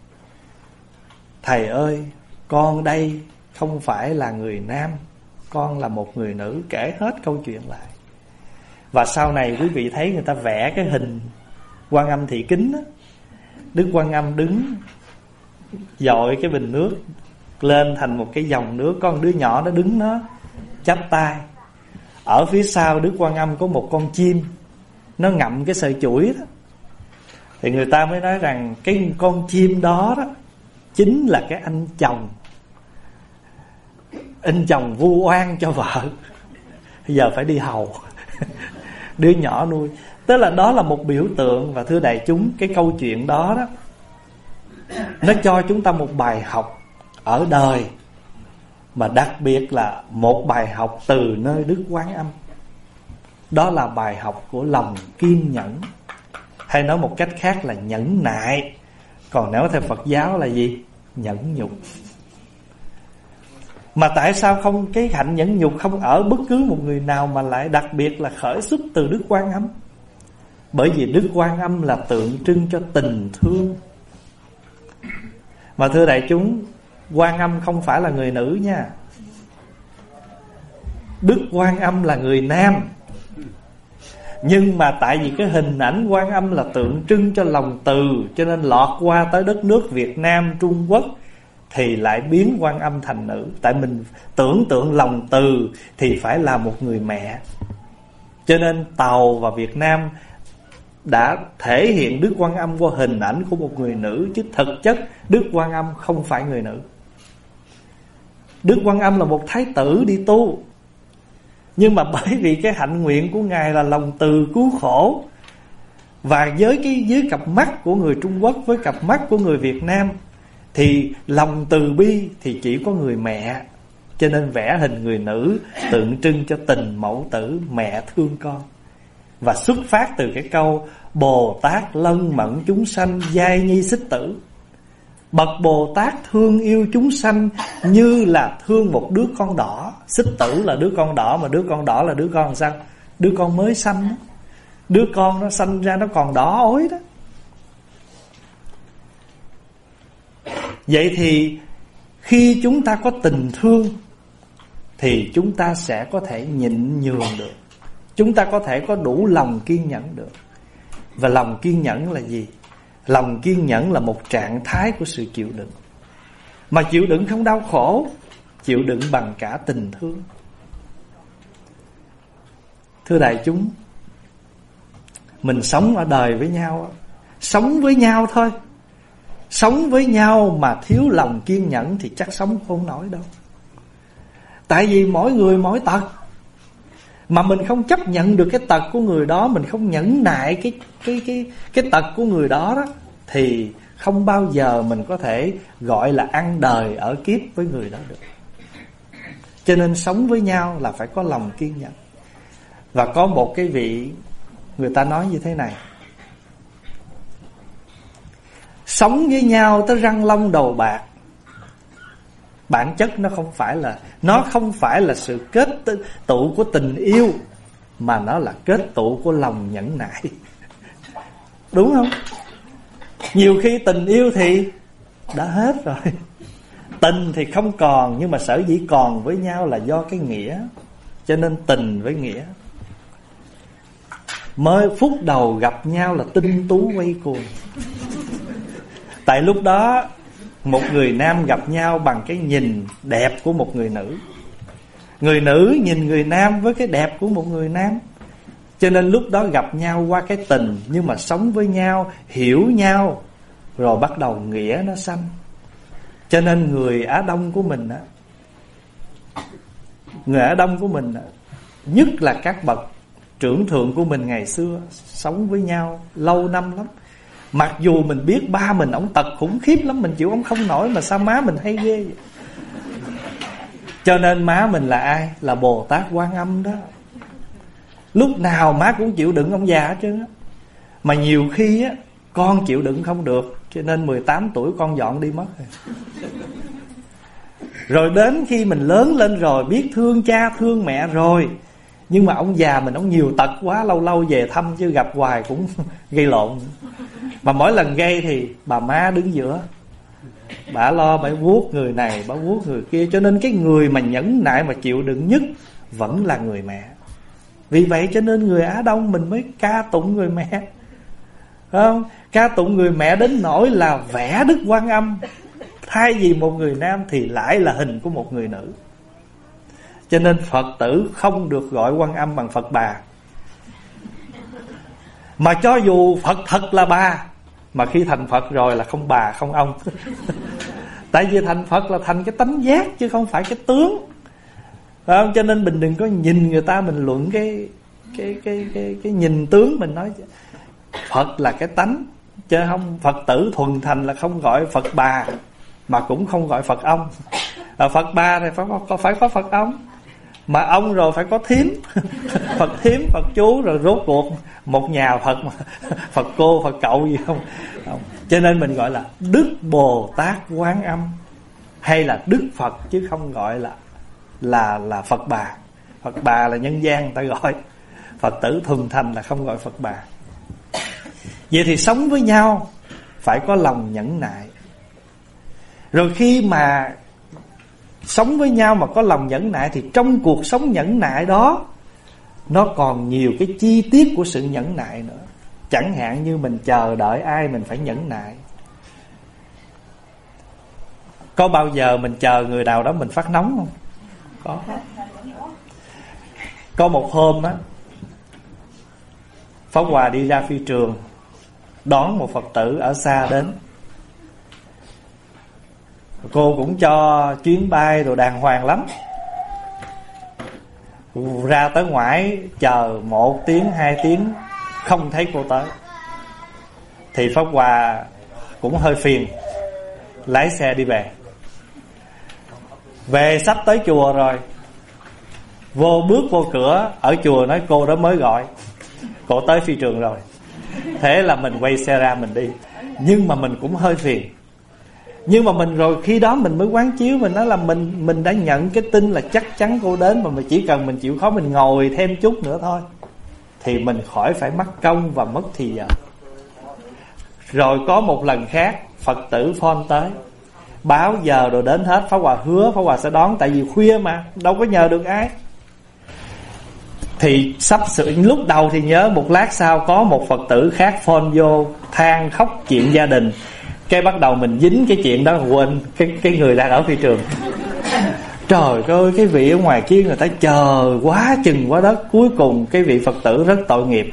thầy ơi, con đây không phải là người nam, con là một người nữ, kể hết câu chuyện lại. Và sau này quý vị thấy người ta vẽ cái hình Quan Âm Thị Kính đó, Đức Quan Âm đứng dội cái bình nước lên thành một cái dòng nước, con đứa nhỏ nó đứng nó chắp tay. Ở phía sau Đức Quan Âm có một con chim nó ngậm cái sợi chuỗi đó. Thì người ta mới nói rằng cái con chim đó đó chính là cái anh chồng, anh chồng vu oan cho vợ, bây giờ phải đi hầu đứa nhỏ nuôi. Tức là đó là một biểu tượng. Và thưa đại chúng, cái câu chuyện đó đó nó cho chúng ta một bài học ở đời, mà đặc biệt là một bài học từ nơi Đức Quán Âm. Đó là bài học của lòng kiên nhẫn, hay nói một cách khác là nhẫn nại. Còn nếu theo Phật giáo là gì? Nhẫn nhục. Mà tại sao không cái hạnh nhẫn nhục không ở bất cứ một người nào, mà lại đặc biệt là khởi xuất từ Đức Quan Âm? Bởi vì Đức Quan Âm là tượng trưng cho tình thương. Mà thưa đại chúng, Quan Âm không phải là người nữ nha. Đức Quan Âm là người nam. Nhưng mà tại vì cái hình ảnh Quan Âm là tượng trưng cho lòng từ, cho nên lọt qua tới đất nước Việt Nam, Trung Quốc thì lại biến Quan Âm thành nữ. Tại mình tưởng tượng lòng từ thì phải là một người mẹ, cho nên Tàu và Việt Nam đã thể hiện Đức Quan Âm qua hình ảnh của một người nữ. Chứ thực chất Đức Quan Âm không phải người nữ. Đức Quan Âm là một thái tử đi tu, nhưng mà bởi vì cái hạnh nguyện của Ngài là lòng từ cứu khổ, và với cái dưới cặp mắt của người Trung Quốc, với cặp mắt của người Việt Nam, thì lòng từ bi thì chỉ có người mẹ. Cho nên vẽ hình người nữ tượng trưng cho tình mẫu tử, mẹ thương con. Và xuất phát từ cái câu Bồ Tát lân mẫn chúng sanh, giai nhi xích tử. Bậc Bồ Tát thương yêu chúng sanh như là thương một đứa con đỏ. Xích tử là đứa con đỏ, mà đứa con đỏ là đứa con sao? Đứa con mới sanh đó. Đứa con nó sanh ra nó còn đỏ ối đó. Vậy thì khi chúng ta có tình thương thì chúng ta sẽ có thể nhịn nhường được, chúng ta có thể có đủ lòng kiên nhẫn được. Và lòng kiên nhẫn là gì? Lòng kiên nhẫn là một trạng thái của sự chịu đựng. Mà chịu đựng không đau khổ, chịu đựng bằng cả tình thương. Thưa đại chúng, mình sống ở đời với nhau, sống với nhau thôi, sống với nhau mà thiếu lòng kiên nhẫn thì chắc sống không nổi đâu. Tại vì mỗi người mỗi tật, mà mình không chấp nhận được cái tật của người đó, mình không nhẫn nại cái cái cái cái tật của người đó đó, thì không bao giờ mình có thể gọi là ăn đời ở kiếp với người đó được. Cho nên sống với nhau là phải có lòng kiên nhẫn. Và có một cái vị, người ta nói như thế này: sống với nhau tới răng long đầu bạc. Bản chất nó không phải là Nó không phải là sự kết tụ của tình yêu, mà nó là kết tụ của lòng nhẫn nại. Đúng không? Nhiều khi tình yêu thì đã hết rồi, tình thì không còn, nhưng mà sở dĩ còn với nhau là do cái nghĩa. Cho nên tình với nghĩa. Mới phút đầu gặp nhau là tinh tú quay cuồng. Tại lúc đó một người nam gặp nhau bằng cái nhìn đẹp của một người nữ, người nữ nhìn người nam với cái đẹp của một người nam. Cho nên lúc đó gặp nhau qua cái tình, nhưng mà sống với nhau, hiểu nhau, rồi bắt đầu nghĩa nó sanh. Cho nên người Á Đông của mình á, Người Á Đông của mình á, nhất là các bậc trưởng thượng của mình ngày xưa, sống với nhau lâu năm lắm. Mặc dù mình biết ba mình ổng tật khủng khiếp lắm, mình chịu ổng không nổi, mà sao má mình hay ghê vậy? Cho nên má mình là ai? Là Bồ Tát Quan Âm đó. Lúc nào má cũng chịu đựng ông già hết trơn á. Mà nhiều khi á, con chịu đựng không được, cho nên mười tám tuổi con dọn đi mất rồi. Rồi đến khi mình lớn lên rồi, biết thương cha thương mẹ rồi, nhưng mà ông già mình ông nhiều tật quá, lâu lâu về thăm chứ gặp hoài cũng gây lộn. Mà mỗi lần gây thì bà má đứng giữa, bà lo bà vuốt người này, bà vuốt người kia. Cho nên cái người mà nhẫn nại mà chịu đựng nhất vẫn là người mẹ. Vì vậy cho nên người Á Đông mình mới ca tụng người mẹ, phải không? Ca tụng người mẹ đến nỗi là vẽ Đức Quan Âm, thay vì một người nam thì lại là hình của một người nữ. Cho nên Phật tử không được gọi Quan Âm bằng Phật bà. Mà cho dù Phật thật là bà, mà khi thành Phật rồi là không bà không ông. Tại vì thành Phật là thành cái tánh giác chứ không phải cái tướng. Phải không? Cho nên mình đừng có nhìn người ta mình luận cái cái cái cái cái nhìn tướng. Mình nói Phật là cái tánh, chứ không Phật tử thuần thành là không gọi Phật bà, mà cũng không gọi Phật ông. À, Phật bà thì phải có phải có Phật ông, mà ông rồi phải có thím. Phật thím, Phật chú, rồi rốt cuộc một nhà Phật mà Phật cô, Phật cậu gì không? Không. Cho nên mình gọi là Đức Bồ Tát Quán Âm, hay là Đức Phật, chứ không gọi là là là Phật bà. Phật bà là nhân gian người ta gọi, Phật tử thuần thành là không gọi Phật bà. Vậy thì sống với nhau phải có lòng nhẫn nại. Rồi khi mà sống với nhau mà có lòng nhẫn nại, thì trong cuộc sống nhẫn nại đó nó còn nhiều cái chi tiết của sự nhẫn nại nữa. Chẳng hạn như mình chờ đợi ai mình phải nhẫn nại. Có bao giờ mình chờ người nào đó mình phát nóng không? Có. Có một hôm á, Pháp Hòa đi ra phi trường đón một Phật tử ở xa đến. Cô cũng cho chuyến bay rồi đàng hoàng lắm. Ra tới ngoại chờ một tiếng hai tiếng không thấy cô tới, thì Pháp Hòa cũng hơi phiền, lái xe đi về. Về sắp tới chùa rồi, vô bước vô cửa ở chùa nói cô đó mới gọi, cô tới phi trường rồi. Thế là mình quay xe ra mình đi. Nhưng mà mình cũng hơi phiền. Nhưng mà mình rồi khi đó mình mới quán chiếu, mình nói là mình mình đã nhận cái tin là chắc chắn cô đến, mà mình chỉ cần mình chịu khó mình ngồi thêm chút nữa thôi, thì mình khỏi phải mất công và mất thì giờ. Rồi có một lần khác Phật tử phone tới báo giờ rồi đến hết. Pháp Hòa hứa Pháp Hòa sẽ đón, tại vì khuya mà đâu có nhờ được ai. Thì sắp sự lúc đầu thì nhớ, một lát sau có một Phật tử khác phone vô than khóc chuyện gia đình. Cái bắt đầu mình dính cái chuyện đó, quên cái cái người đang ở phi trường. Trời ơi, cái vị ở ngoài kia người ta chờ quá chừng quá đất. Cuối cùng cái vị Phật tử rất tội nghiệp,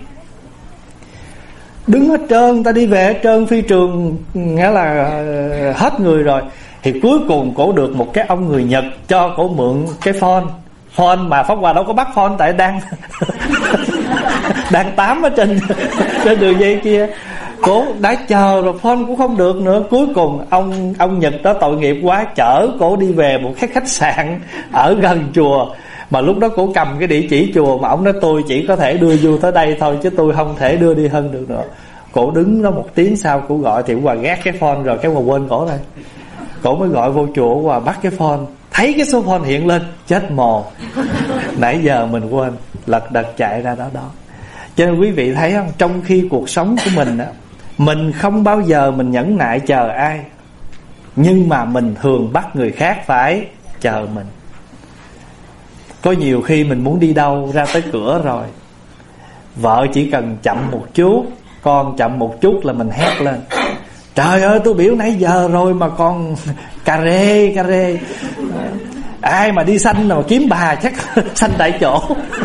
đứng hết trơn, ta đi về hết trơn phi trường, nghĩa là hết người rồi. Thì cuối cùng cổ được một cái ông người Nhật cho cổ mượn cái phone. Phone mà Pháp Hòa đâu có bắt phone, tại đang đang tám ở trên trên đường dây kia. Cổ đã chờ rồi, phone cũng không được nữa. Cuối cùng ông ông Nhật đó tội nghiệp quá, chở cổ đi về một cái khách sạn ở gần chùa. Mà lúc đó cổ cầm cái địa chỉ chùa, mà ông nói tôi chỉ có thể đưa vô tới đây thôi, chứ tôi không thể đưa đi hơn được nữa. Cổ đứng đó một tiếng sau cổ gọi, thì Hòa gác cái phone rồi, cái Hòa quên cổ thôi. Cổ mới gọi vô chùa, Hòa bắt cái phone, thấy cái số phone hiện lên, chết mồ, nãy giờ mình quên, lật đật chạy ra đó đó. Cho nên quý vị thấy không, trong khi cuộc sống của mình á, mình không bao giờ mình nhẫn nại chờ ai, nhưng mà mình thường bắt người khác phải chờ mình. Có nhiều khi mình muốn đi đâu, ra tới cửa rồi, vợ chỉ cần chậm một chút, con chậm một chút là mình hét lên: trời ơi, tôi biểu nãy giờ rồi mà còn cà rê cà rê. Ai mà đi sanh nào kiếm bà chắc sanh tại chỗ.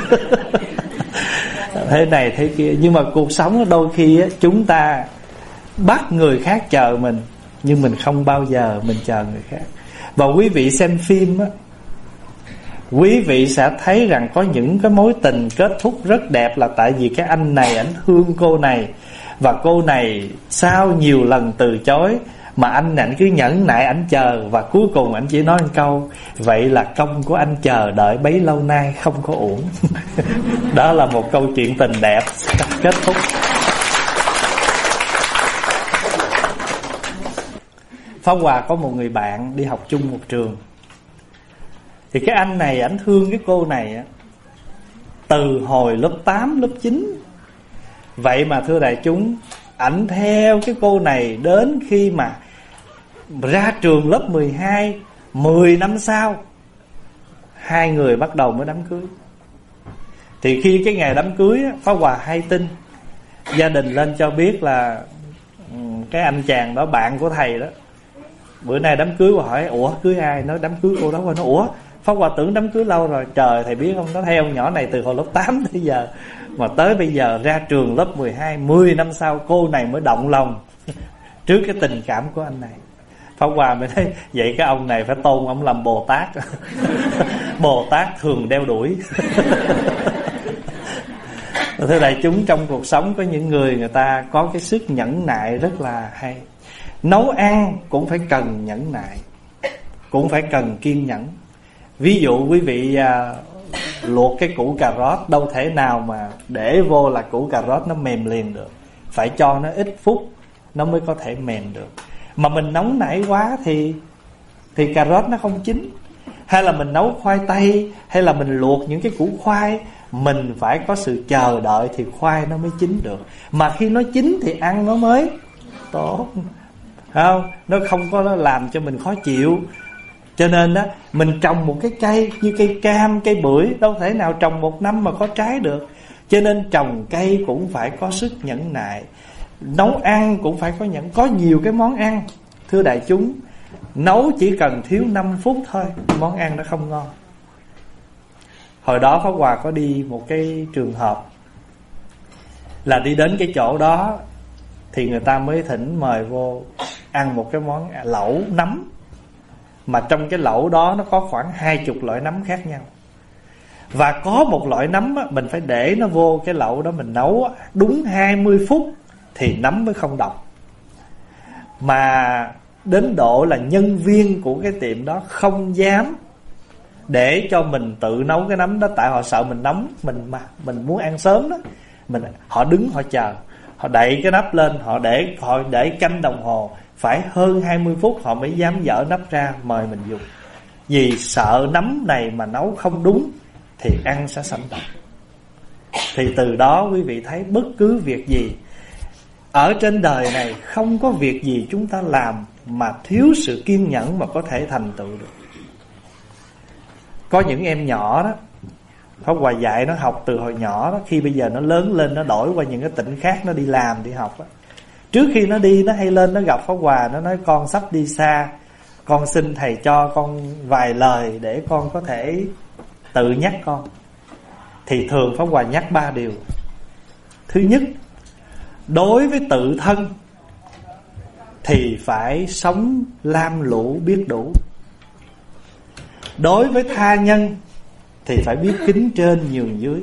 Thế này thế kia. Nhưng mà cuộc sống đôi khi á, chúng ta bắt người khác chờ mình, nhưng mình không bao giờ mình chờ người khác. Và quý vị xem phim á, quý vị sẽ thấy rằng có những cái mối tình kết thúc rất đẹp là tại vì cái anh này ảnh thương cô này, và cô này sau nhiều lần từ chối mà anh ảnh cứ nhẫn nại ảnh chờ, và cuối cùng ảnh chỉ nói một câu: vậy là công của anh chờ đợi bấy lâu nay không có uổng. Đó là một câu chuyện tình đẹp kết thúc. Pháp Hòa có một người bạn đi học chung một trường. Thì cái anh này ảnh thương cái cô này á, từ hồi lớp tám, lớp chín. Vậy mà thưa đại chúng, ảnh theo cái cô này đến khi mà ra trường lớp mười hai, mười năm sau hai người bắt đầu mới đám cưới. Thì khi cái ngày đám cưới á, Pháp Hòa hay tin, gia đình lên cho biết là cái anh chàng đó bạn của thầy đó, bữa nay đám cưới. Và hỏi ủa cưới ai? Nói đám cưới cô đó. Và nói ủa Pháp Hòa tưởng đám cưới lâu rồi. Trời, thầy biết không, nó theo ông nhỏ này từ hồi lớp tám tới giờ, mà tới bây giờ ra trường lớp mười hai, mười năm sau cô này mới động lòng trước cái tình cảm của anh này. Pháp Hòa mới thấy vậy cái ông này phải tôn ông làm Bồ Tát. Bồ Tát thường đeo đuổi. Thưa đại chúng, trong cuộc sống có những người người ta có cái sức nhẫn nại rất là hay. Nấu ăn cũng phải cần nhẫn nại, cũng phải cần kiên nhẫn. Ví dụ quý vị à, luộc cái củ cà rốt, đâu thể nào mà để vô là củ cà rốt nó mềm liền được, phải cho nó ít phút nó mới có thể mềm được. Mà mình nóng nảy quá thì thì cà rốt nó không chín. Hay là mình nấu khoai tây, hay là mình luộc những cái củ khoai, mình phải có sự chờ đợi thì khoai nó mới chín được. Mà khi nó chín thì ăn nó mới tốt, không? Nó không có làm cho mình khó chịu. Cho nên đó, mình trồng một cái cây như cây cam, cây bưởi, đâu thể nào trồng một năm mà có trái được. Cho nên trồng cây cũng phải có sức nhẫn nại. Nấu ăn cũng phải có nhẫn. Có nhiều cái món ăn, thưa đại chúng, nấu chỉ cần thiếu năm phút thôi, món ăn nó không ngon. Hồi đó Pháp Hòa có đi một cái trường hợp là đi đến cái chỗ đó thì người ta mới thỉnh mời vô ăn một cái món lẩu nấm. Mà trong cái lẩu đó nó có khoảng hai chục loại nấm khác nhau. Và có một loại nấm á, mình phải để nó vô cái lẩu đó mình nấu á, đúng hai mươi phút thì nấm mới không độc. Mà đến độ là nhân viên của cái tiệm đó không dám để cho mình tự nấu cái nấm đó, tại họ sợ mình nóng, mình mà mình muốn ăn sớm đó. Mình họ đứng họ chờ, họ đậy cái nắp lên, họ để họ để canh đồng hồ, phải hơn hai mươi phút họ mới dám dỡ nắp ra mời mình dùng. Vì sợ nấm này mà nấu không đúng thì ăn sẽ sanh độc. Thì từ đó quý vị thấy bất cứ việc gì ở trên đời này, không có việc gì chúng ta làm mà thiếu sự kiên nhẫn mà có thể thành tựu được. Có những em nhỏ đó, Pháp Hòa dạy nó học từ hồi nhỏ đó, khi bây giờ nó lớn lên, nó đổi qua những cái tỉnh khác, nó đi làm, đi học đó. Trước khi nó đi, nó hay lên, nó gặp Pháp Hòa, nó nói con sắp đi xa, con xin thầy cho con vài lời để con có thể tự nhắc con. Thì thường Pháp Hòa nhắc ba điều. Thứ nhất, đối với tự thân thì phải sống lam lũ biết đủ. Đối với tha nhân thì phải biết kính trên nhường dưới.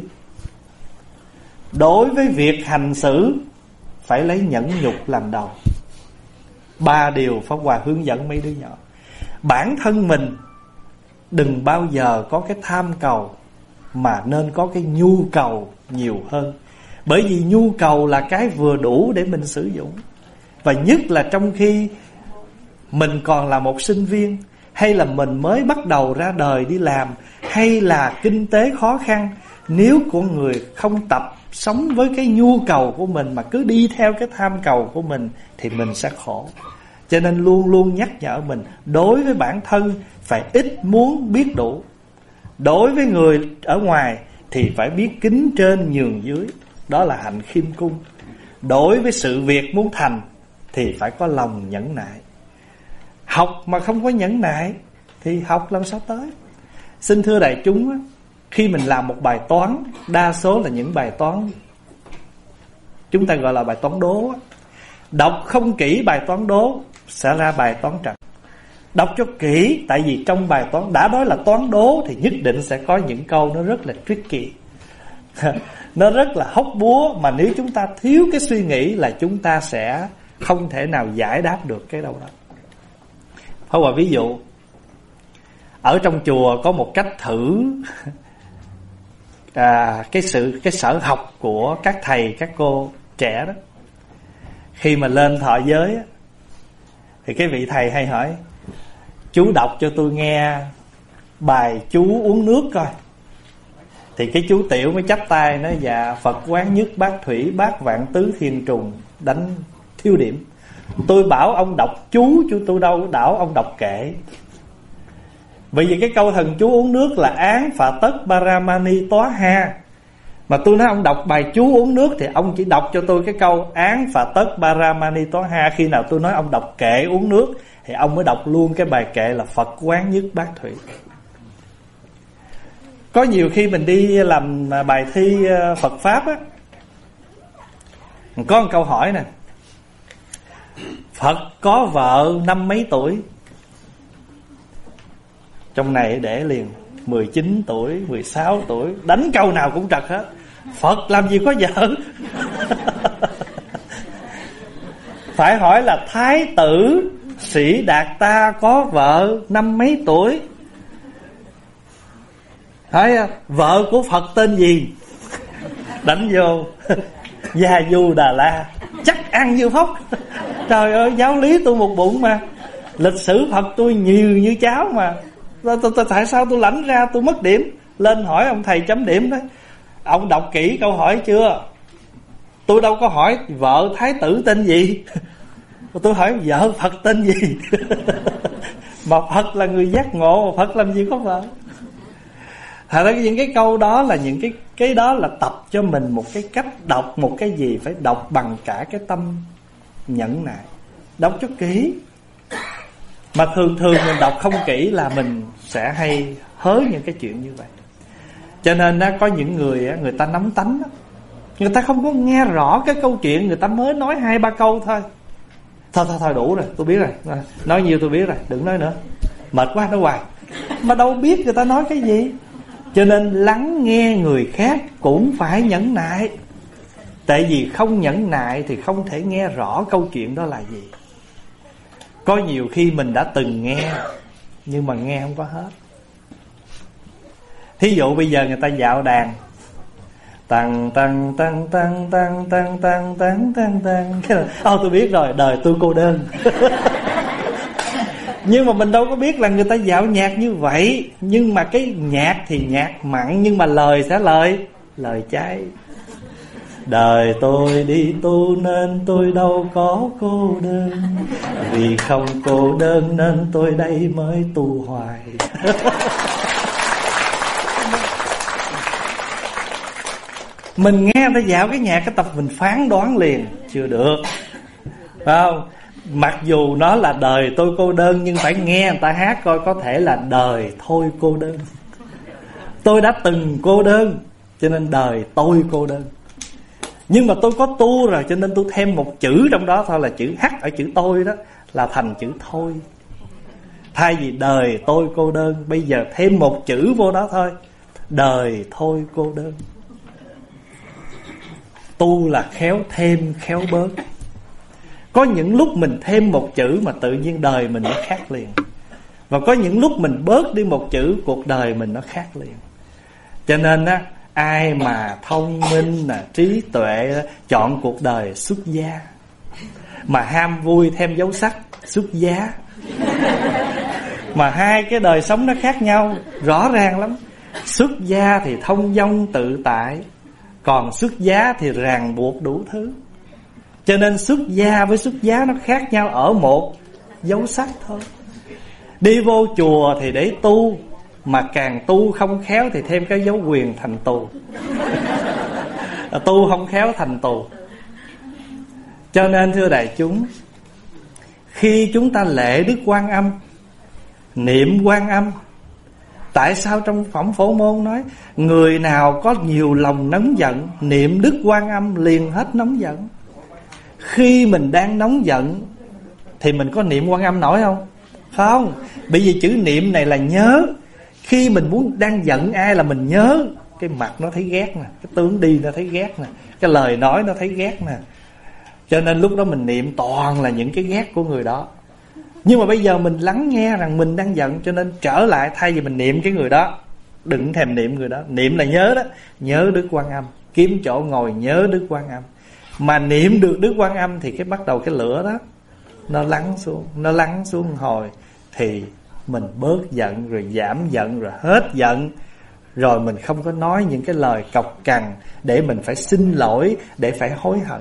Đối với việc hành xử phải lấy nhẫn nhục làm đầu. Ba điều Pháp Hòa hướng dẫn mấy đứa nhỏ. Bản thân mình đừng bao giờ có cái tham cầu, mà nên có cái nhu cầu nhiều hơn. Bởi vì nhu cầu là cái vừa đủ để mình sử dụng. Và nhất là trong khi mình còn là một sinh viên, hay là mình mới bắt đầu ra đời đi làm, hay là kinh tế khó khăn, nếu con người không tập sống với cái nhu cầu của mình mà cứ đi theo cái tham cầu của mình thì mình sẽ khổ. Cho nên luôn luôn nhắc nhở mình, đối với bản thân phải ít muốn biết đủ. Đối với người ở ngoài thì phải biết kính trên nhường dưới, đó là hạnh khiêm cung. Đối với sự việc muốn thành thì phải có lòng nhẫn nại. Học mà không có nhẫn nại thì học làm sao tới. Xin thưa đại chúng, khi mình làm một bài toán, đa số là những bài toán chúng ta gọi là bài toán đố, đọc không kỹ bài toán đố sẽ ra bài toán trật. Đọc cho kỹ, tại vì trong bài toán đã nói là toán đố thì nhất định sẽ có những câu nó rất là tricky, nó rất là hóc búa, mà nếu chúng ta thiếu cái suy nghĩ là chúng ta sẽ không thể nào giải đáp được cái đâu đó. Pháp Hòa ví dụ, ở trong chùa có một cách thử à, cái sự cái sở học của các thầy các cô trẻ đó. Khi mà lên thọ giới á, thì cái vị thầy hay hỏi: chú đọc cho tôi nghe bài chú uống nước coi. Thì cái chú tiểu mới chắp tay nói: dạ Phật quán nhất bát thủy bát vạn tứ thiên trùng đánh thiếu điểm. Tôi bảo ông đọc chú chứ tôi đâu đảo ông đọc kệ. Bởi vì cái câu thần chú uống nước là án phạ tất paramani tóa ha. Mà tôi nói ông đọc bài chú uống nước thì ông chỉ đọc cho tôi cái câu án phạ tất paramani tóa ha. Khi nào tôi nói ông đọc kệ uống nước thì ông mới đọc luôn cái bài kệ là Phật quán nhất bát thủy. Có nhiều khi mình đi làm bài thi Phật Pháp á, có một câu hỏi nè: Phật có vợ năm mấy tuổi? Trong này để liền mười chín tuổi, mười sáu tuổi, đánh câu nào cũng trật hết. Phật làm gì có vợ? Phải hỏi là Thái tử Sĩ Đạt Ta có vợ năm mấy tuổi? Hỏi vợ của Phật tên gì? Đánh vô Gia Du Đà La, chắc ăn như phóc. Trời ơi, giáo lý tôi một bụng mà, lịch sử Phật tôi nhiều như cháo mà. Tôi, tôi, tôi, tại sao tôi lãnh ra tôi mất điểm? Lên hỏi ông thầy chấm điểm đấy. Ông đọc kỹ câu hỏi chưa? Tôi đâu có hỏi vợ Thái tử tên gì. Tôi hỏi vợ Phật tên gì. Mà Phật là người giác ngộ, mà Phật làm gì có vợ. Thật ra những cái câu đó là những cái cái đó là tập cho mình một cái cách đọc một cái gì phải đọc bằng cả cái tâm nhẫn nại, đọc cho kỹ. Mà thường thường mình đọc không kỹ là mình sẽ hay hớ những cái chuyện như vậy. Cho nên á, có những người á, người ta nóng tánh á, người ta không có nghe rõ cái câu chuyện, người ta mới nói hai ba câu thôi. Thôi thôi thôi đủ rồi, tôi biết rồi. Nói nhiều tôi biết rồi, đừng nói nữa. Mệt quá nói hoài. Mà đâu biết người ta nói cái gì. Cho nên lắng nghe người khác cũng phải nhẫn nại. Tại vì không nhẫn nại thì không thể nghe rõ câu chuyện đó là gì. Có nhiều khi mình đã từng nghe nhưng mà nghe không có hết. Thí dụ bây giờ người ta dạo đàn, tăng tăng tăng tăng tăng tăng tăng tăng tăng tăng. Ô tôi biết rồi, đời tôi cô đơn. Nhưng mà mình đâu có biết là người ta dạo nhạc như vậy. Nhưng mà cái nhạc thì nhạc mặn, nhưng mà lời sẽ lời lời cháy. Đời tôi đi tu nên tôi đâu có cô đơn, vì không cô đơn nên tôi đây mới tu hoài. Mình nghe người ta dạo cái nhạc cái tập mình phán đoán liền, chưa được, phải không? Mặc dù nó là đời tôi cô đơn, nhưng phải nghe người ta hát coi có thể là đời thôi cô đơn. Tôi đã từng cô đơn, cho nên đời tôi cô đơn. Nhưng mà tôi có tu rồi, cho nên tôi thêm một chữ trong đó thôi, là chữ H ở chữ tôi đó, là thành chữ thôi. Thay vì đời tôi cô đơn, bây giờ thêm một chữ vô đó thôi, đời thôi cô đơn. Tu là khéo thêm khéo bớt. Có những lúc mình thêm một chữ mà tự nhiên đời mình nó khác liền. Và có những lúc mình bớt đi một chữ, cuộc đời mình nó khác liền. Cho nên á, ai mà thông minh, là trí tuệ, chọn cuộc đời xuất gia. Mà ham vui thêm dấu sắc, xuất giá. Mà hai cái đời sống nó khác nhau, rõ ràng lắm. Xuất gia thì thông dong tự tại, còn xuất giá thì ràng buộc đủ thứ. Cho nên xuất gia với xuất giá nó khác nhau ở một dấu sắc thôi. Đi vô chùa thì để tu, mà càng tu không khéo thì thêm cái dấu quyền thành tù. Tu không khéo thành tù. Cho nên thưa đại chúng, khi chúng ta lễ Đức Quan Âm, niệm Quan Âm, tại sao trong phẩm Phổ Môn nói người nào có nhiều lòng nóng giận, niệm Đức Quan Âm liền hết nóng giận? Khi mình đang nóng giận thì mình có niệm Quan Âm nổi không? Không. Bởi vì chữ niệm này là nhớ. Khi mình muốn đang giận ai là mình nhớ. Cái mặt nó thấy ghét nè, cái tướng đi nó thấy ghét nè, cái lời nói nó thấy ghét nè. Cho nên lúc đó mình niệm toàn là những cái ghét của người đó. Nhưng mà bây giờ mình lắng nghe rằng mình đang giận, cho nên trở lại, thay vì mình niệm cái người đó, đừng thèm niệm người đó. Niệm là nhớ đó, nhớ Đức Quan Âm, kiếm chỗ ngồi nhớ Đức Quan Âm. Mà niệm được Đức Quan Âm thì cái bắt đầu cái lửa đó nó lắng xuống, nó lắng xuống hồi thì mình bớt giận, rồi giảm giận, rồi hết giận. Rồi mình không có nói những cái lời cọc cằn để mình phải xin lỗi, để phải hối hận.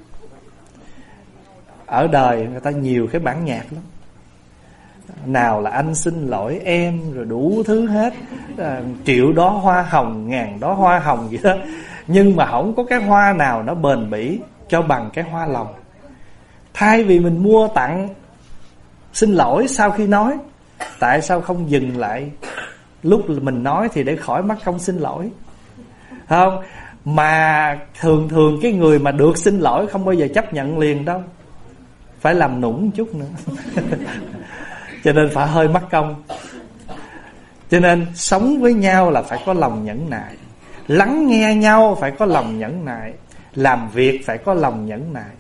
Ở đời người ta nhiều cái bản nhạc lắm. Nào là anh xin lỗi em, rồi đủ thứ hết, à, triệu đó hoa hồng, ngàn đó hoa hồng vậy đó. Nhưng mà không có cái hoa nào nó bền bỉ cho bằng cái hoa lòng. Thay vì mình mua tặng xin lỗi sau khi nói, tại sao không dừng lại lúc mình nói thì để khỏi mắc công xin lỗi, không? Mà thường thường cái người mà được xin lỗi không bao giờ chấp nhận liền đâu, phải làm nũng chút nữa. Cho nên phải hơi mắc công. Cho nên sống với nhau là phải có lòng nhẫn nại, lắng nghe nhau phải có lòng nhẫn nại, làm việc phải có lòng nhẫn nại.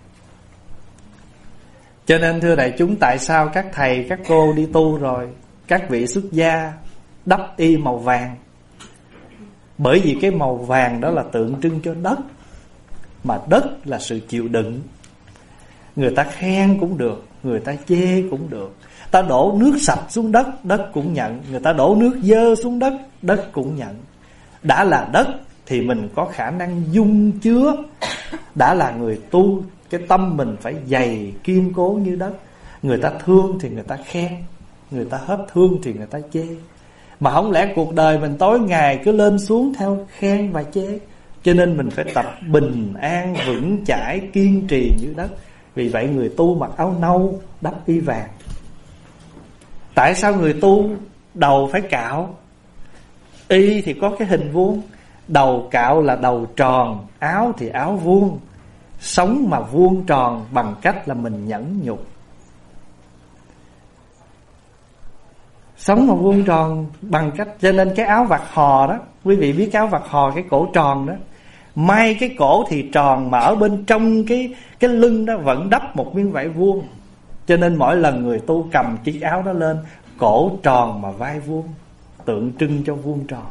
Cho nên thưa đại chúng, tại sao các thầy các cô đi tu rồi, các vị xuất gia đắp y màu vàng? Bởi vì cái màu vàng đó là tượng trưng cho đất, mà đất là sự chịu đựng. Người ta khen cũng được, người ta chê cũng được. Ta đổ nước sạch xuống đất, đất cũng nhận. Người ta đổ nước dơ xuống đất, đất cũng nhận. Đã là đất thì mình có khả năng dung chứa. Đã là người tu, cái tâm mình phải dày kiên cố như đất. Người ta thương thì người ta khen, người ta hết thương thì người ta chê. Mà không lẽ cuộc đời mình tối ngày cứ lên xuống theo khen và chê. Cho nên mình phải tập bình an, vững chãi, kiên trì như đất. Vì vậy người tu mặc áo nâu, đắp y vàng. Tại sao người tu đầu phải cạo? Y thì có cái hình vuông, đầu cạo là đầu tròn, áo thì áo vuông. Sống mà vuông tròn bằng cách là mình nhẫn nhục. Sống mà vuông tròn bằng cách, cho nên cái áo vạt hò đó, quý vị biết cái áo vạt hò, cái cổ tròn đó, may cái cổ thì tròn mà ở bên trong cái cái lưng đó vẫn đắp một miếng vải vuông. Cho nên mỗi lần người tu cầm chiếc áo đó lên, cổ tròn mà vai vuông, tượng trưng cho vuông tròn.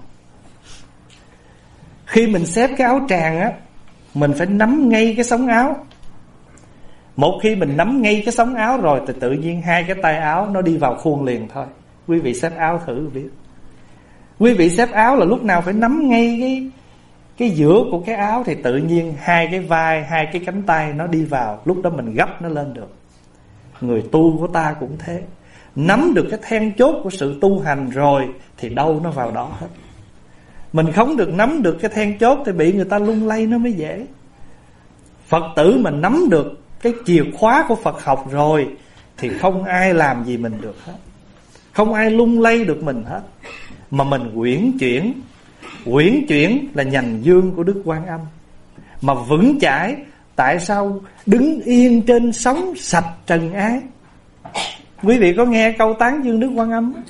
Khi mình xếp cái áo tràng á, mình phải nắm ngay cái sống áo. Một khi mình nắm ngay cái sống áo rồi thì tự nhiên hai cái tay áo nó đi vào khuôn liền thôi. Quý vị xếp áo thử biết. Quý vị xếp áo là lúc nào phải nắm ngay cái cái giữa của cái áo, thì tự nhiên hai cái vai, hai cái cánh tay nó đi vào, lúc đó mình gấp nó lên được. Người tu của ta cũng thế. Nắm được cái then chốt của sự tu hành rồi thì đâu nó vào đó hết. Mình không được nắm được cái then chốt thì bị người ta lung lay nó mới dễ. Phật tử mình nắm được cái chìa khóa của Phật học rồi thì không ai làm gì mình được hết, không ai lung lay được mình hết. Mà mình uyển chuyển. Uyển chuyển là nhành dương của Đức Quan Âm. Mà vững chãi, tại sao đứng yên trên sóng sạch trần ái? Quý vị có nghe câu tán dương Đức Quan Âm?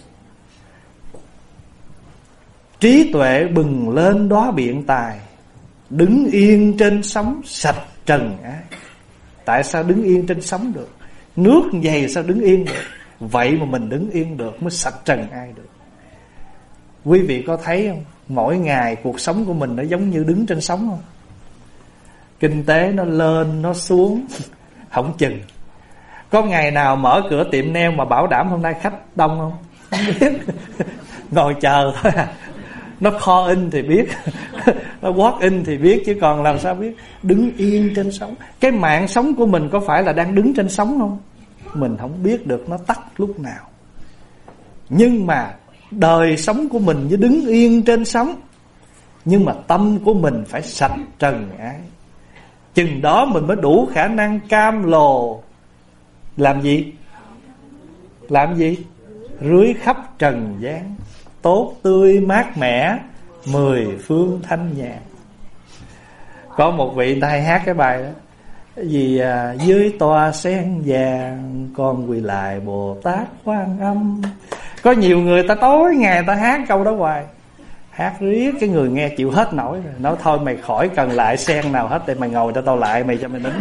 Trí tuệ bừng lên đóa biện tài, đứng yên trên sóng sạch trần ái. Tại sao đứng yên trên sóng được? Nước dày sao đứng yên được? Vậy mà mình đứng yên được mới sạch trần ai được. Quý vị có thấy không? Mỗi ngày cuộc sống của mình nó giống như đứng trên sóng không? Kinh tế nó lên nó xuống không chừng. Có ngày nào mở cửa tiệm nail mà bảo đảm hôm nay khách đông không? Không biết. Ngồi chờ thôi à. Nó call in thì biết, nó walk in thì biết, chứ còn làm sao biết. Đứng yên trên sóng. Cái mạng sống của mình có phải là đang đứng trên sóng không? Mình không biết được nó tắt lúc nào. Nhưng mà đời sống của mình như đứng yên trên sóng. Nhưng mà tâm của mình phải sạch trần ái. Chừng đó mình mới đủ khả năng cam lồ. Làm gì? Làm gì? Rưới khắp trần gian, tốt tươi mát mẻ, mười phương thanh nhàn. Có một vị ta hay hát cái bài đó, cái gì à, dưới tòa sen vàng con quỳ lại Bồ Tát Quan Âm. Có nhiều người ta tối ngày ta hát câu đó hoài, hát riết cái người nghe chịu hết nổi rồi. Nói thôi mày khỏi cần lại sen nào hết, để mày ngồi cho tao lại, mày cho mày nín.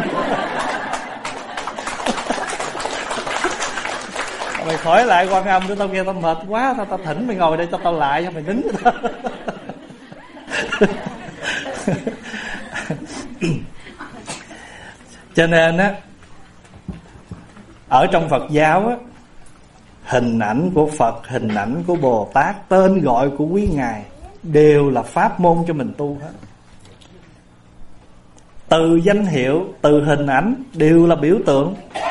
Mày khỏi lại Quan Âm, để tao nghe tao mệt quá, tao tao thỉnh mày ngồi đây cho tao lại, cho mày nín cho tao. Cho nên á, ở trong Phật giáo á, hình ảnh của Phật, hình ảnh của Bồ Tát, tên gọi của quý ngài đều là pháp môn cho mình tu hết. Từ danh hiệu, từ hình ảnh đều là biểu tượng.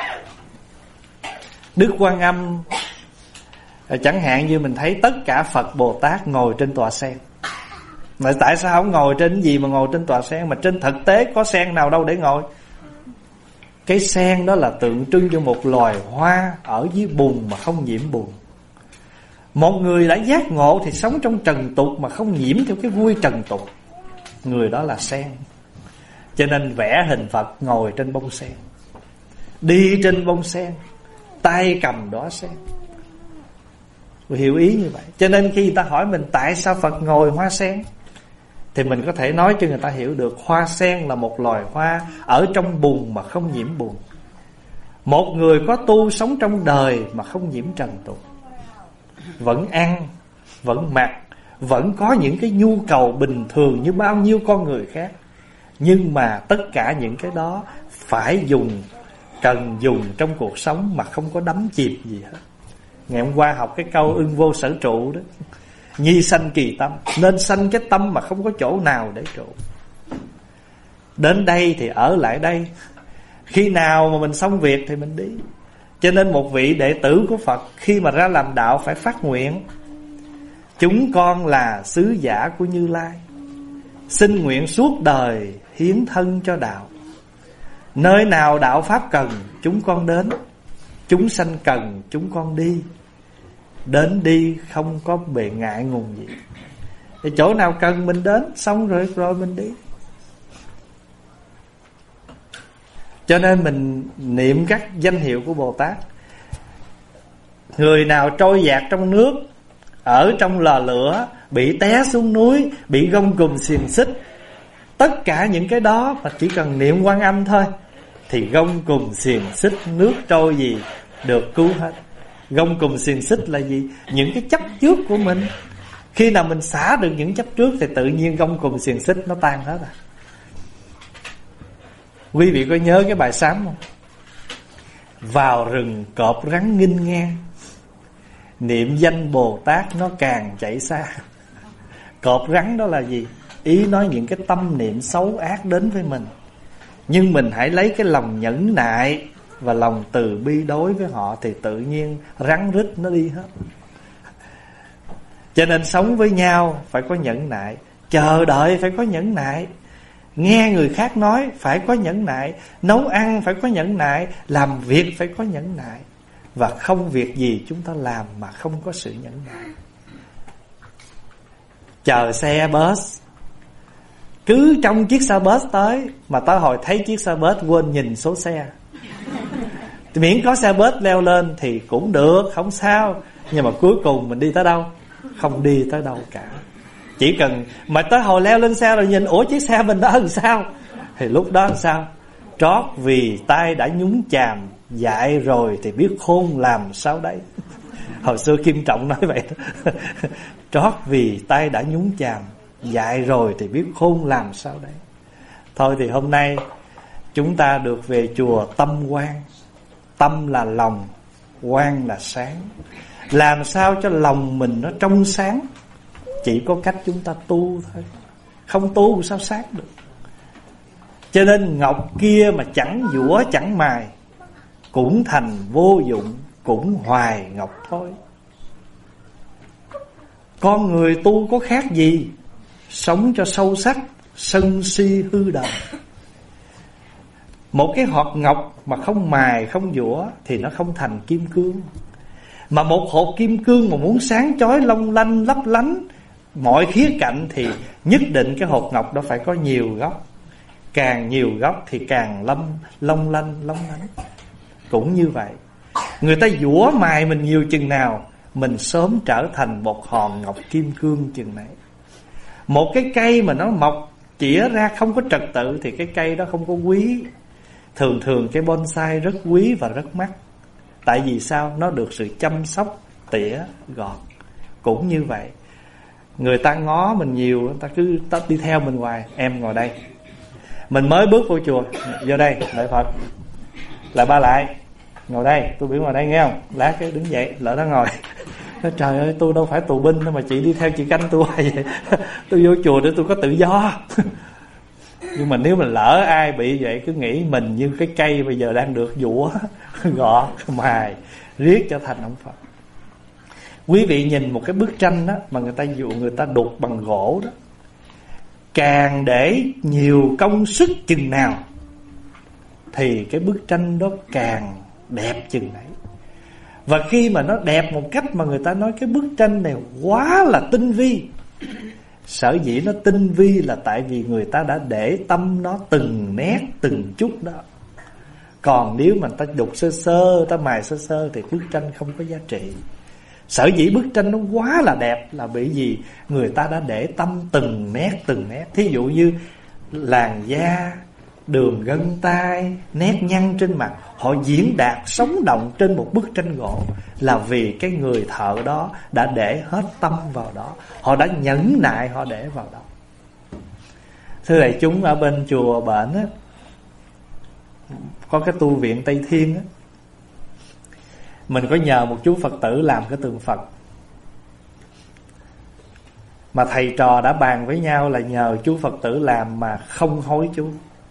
Đức Quan Âm, chẳng hạn như mình thấy tất cả Phật Bồ Tát ngồi trên tòa sen. Mà tại sao không ngồi trên gì mà ngồi trên tòa sen? Mà trên thực tế có sen nào đâu để ngồi. Cái sen đó là tượng trưng cho một loài hoa ở dưới bùn mà không nhiễm bùn. Một người đã giác ngộ thì sống trong trần tục mà không nhiễm theo cái vui trần tục, người đó là sen. Cho nên vẽ hình Phật ngồi trên bông sen, đi trên bông sen, tay cầm đóa sen. Hiểu ý như vậy. Cho nên khi người ta hỏi mình tại sao Phật ngồi hoa sen, thì mình có thể nói cho người ta hiểu được hoa sen là một loài hoa ở trong bùn mà không nhiễm bùn. Một người có tu sống trong đời mà không nhiễm trần tục, vẫn ăn, vẫn mặc, vẫn có những cái nhu cầu bình thường như bao nhiêu con người khác. Nhưng mà tất cả những cái đó phải dùng, cần dùng trong cuộc sống mà không có đắm chìm gì hết. Ngày hôm qua học cái câu ưng vô sở trụ đó, nhi sanh kỳ tâm, nên sanh cái tâm mà không có chỗ nào để trụ. Đến đây thì ở lại đây, khi nào mà mình xong việc thì mình đi. Cho nên một vị đệ tử của Phật khi mà ra làm đạo phải phát nguyện: chúng con là sứ giả của Như Lai, xin nguyện suốt đời hiến thân cho đạo. Nơi nào đạo pháp cần chúng con đến, chúng sanh cần chúng con đi. Đến đi không có bề ngại ngùng gì. Thì chỗ nào cần mình đến, xong rồi rồi mình đi. Cho nên mình niệm các danh hiệu của Bồ Tát. Người nào trôi dạt trong nước, ở trong lò lửa, bị té xuống núi, bị gông cùm xiềng xích, tất cả những cái đó mà chỉ cần niệm Quan Âm thôi thì gông cùm xiềng xích, nước trôi gì được cứu hết. Gông cùm xiềng xích là gì? Những cái chấp trước của mình. Khi nào mình xả được những chấp trước thì tự nhiên gông cùm xiềng xích nó tan hết à. Quý vị có nhớ cái bài sám không? Vào rừng cọp rắn nghinh ngang, niệm danh Bồ Tát nó càng chạy xa. Cọp rắn đó là gì? Ý nói những cái tâm niệm xấu ác đến với mình, nhưng mình hãy lấy cái lòng nhẫn nại và lòng từ bi đối với họ thì tự nhiên rắn rít nó đi hết. Cho nên sống với nhau phải có nhẫn nại, chờ đợi phải có nhẫn nại, nghe người khác nói phải có nhẫn nại, nấu ăn phải có nhẫn nại, làm việc phải có nhẫn nại. Và không việc gì chúng ta làm mà không có sự nhẫn nại. Chờ xe bus, cứ trong chiếc xe bus tới mà tới hồi thấy chiếc xe bus quên nhìn số xe. Miễn có xe bus leo lên thì cũng được, không sao. Nhưng mà cuối cùng mình đi tới đâu? Không đi tới đâu cả. Chỉ cần mà tới hồi leo lên xe rồi nhìn, ủa chiếc xe mình đó làm sao? Thì lúc đó làm sao? Trót vì tay đã nhúng chàm, dại rồi thì biết khôn làm sao đấy. Hồi xưa Kim Trọng nói vậy đó. Trót vì tay đã nhúng chàm, dại rồi thì biết khôn làm sao đấy. Thôi thì hôm nay chúng ta được về chùa tâm quan. Tâm là lòng, quan là sáng. Làm sao cho lòng mình nó trong sáng? Chỉ có cách chúng ta tu thôi. Không tu sao sáng được. Cho nên ngọc kia mà chẳng dũa chẳng mài, cũng thành vô dụng, cũng hoài ngọc thôi. Con người tu có khác gì? Sống cho sâu sắc, sân si hư đời. Một cái hột ngọc mà không mài, không dũa thì nó không thành kim cương. Mà một hột kim cương mà muốn sáng chói long lanh lấp lánh mọi khía cạnh thì nhất định cái hột ngọc đó phải có nhiều góc. Càng nhiều góc thì càng lâm, long lanh long lánh. Cũng như vậy, người ta dũa mài mình nhiều chừng nào, mình sớm trở thành một hòn ngọc kim cương chừng này. Một cái cây mà nó mọc chĩa ra không có trật tự thì cái cây đó không có quý. Thường thường cái bonsai rất quý và rất mắc. Tại vì sao? Nó được sự chăm sóc tỉa gọt. Cũng như vậy, người ta ngó mình nhiều, người ta cứ ta đi theo mình hoài. Em ngồi đây. Mình mới bước vô chùa, vô đây đợi Phật, lại ba lại ngồi đây, tôi biểu ngồi đây nghe không? Lát cái đứng dậy, lỡ nó ngồi. Nói, trời ơi, tôi đâu phải tù binh đâu mà chị đi theo chị canh tôi hoài vậy. Tôi vô chùa để tôi có tự do. Nhưng mà nếu mà lỡ ai bị vậy, cứ nghĩ mình như cái cây bây giờ đang được dũa, gọt, mài, riết trở thành ông Phật. Quý vị nhìn một cái bức tranh đó mà người ta dụ người ta đục bằng gỗ đó, càng để nhiều công sức chừng nào thì cái bức tranh đó càng đẹp chừng đấy. Và khi mà nó đẹp một cách mà người ta nói cái bức tranh này quá là tinh vi. Sở dĩ nó tinh vi là tại vì người ta đã để tâm nó từng nét, từng chút đó. Còn nếu mà ta đục sơ sơ, ta mài sơ sơ thì bức tranh không có giá trị. Sở dĩ bức tranh nó quá là đẹp là bởi vì người ta đã để tâm từng nét, từng nét. Thí dụ như làn da, đường gân tay, nét nhăn trên mặt, họ diễn đạt sống động trên một bức tranh gỗ là vì cái người thợ đó đã để hết tâm vào đó. Họ đã nhẫn nại, họ để vào đó. Thưa đại chúng, ở bên chùa Bển á, có cái tu viện Tây Thiên á, mình có nhờ một chú Phật tử làm cái tượng Phật. Mà thầy trò đã bàn với nhau là nhờ chú Phật tử làm mà không hối chú.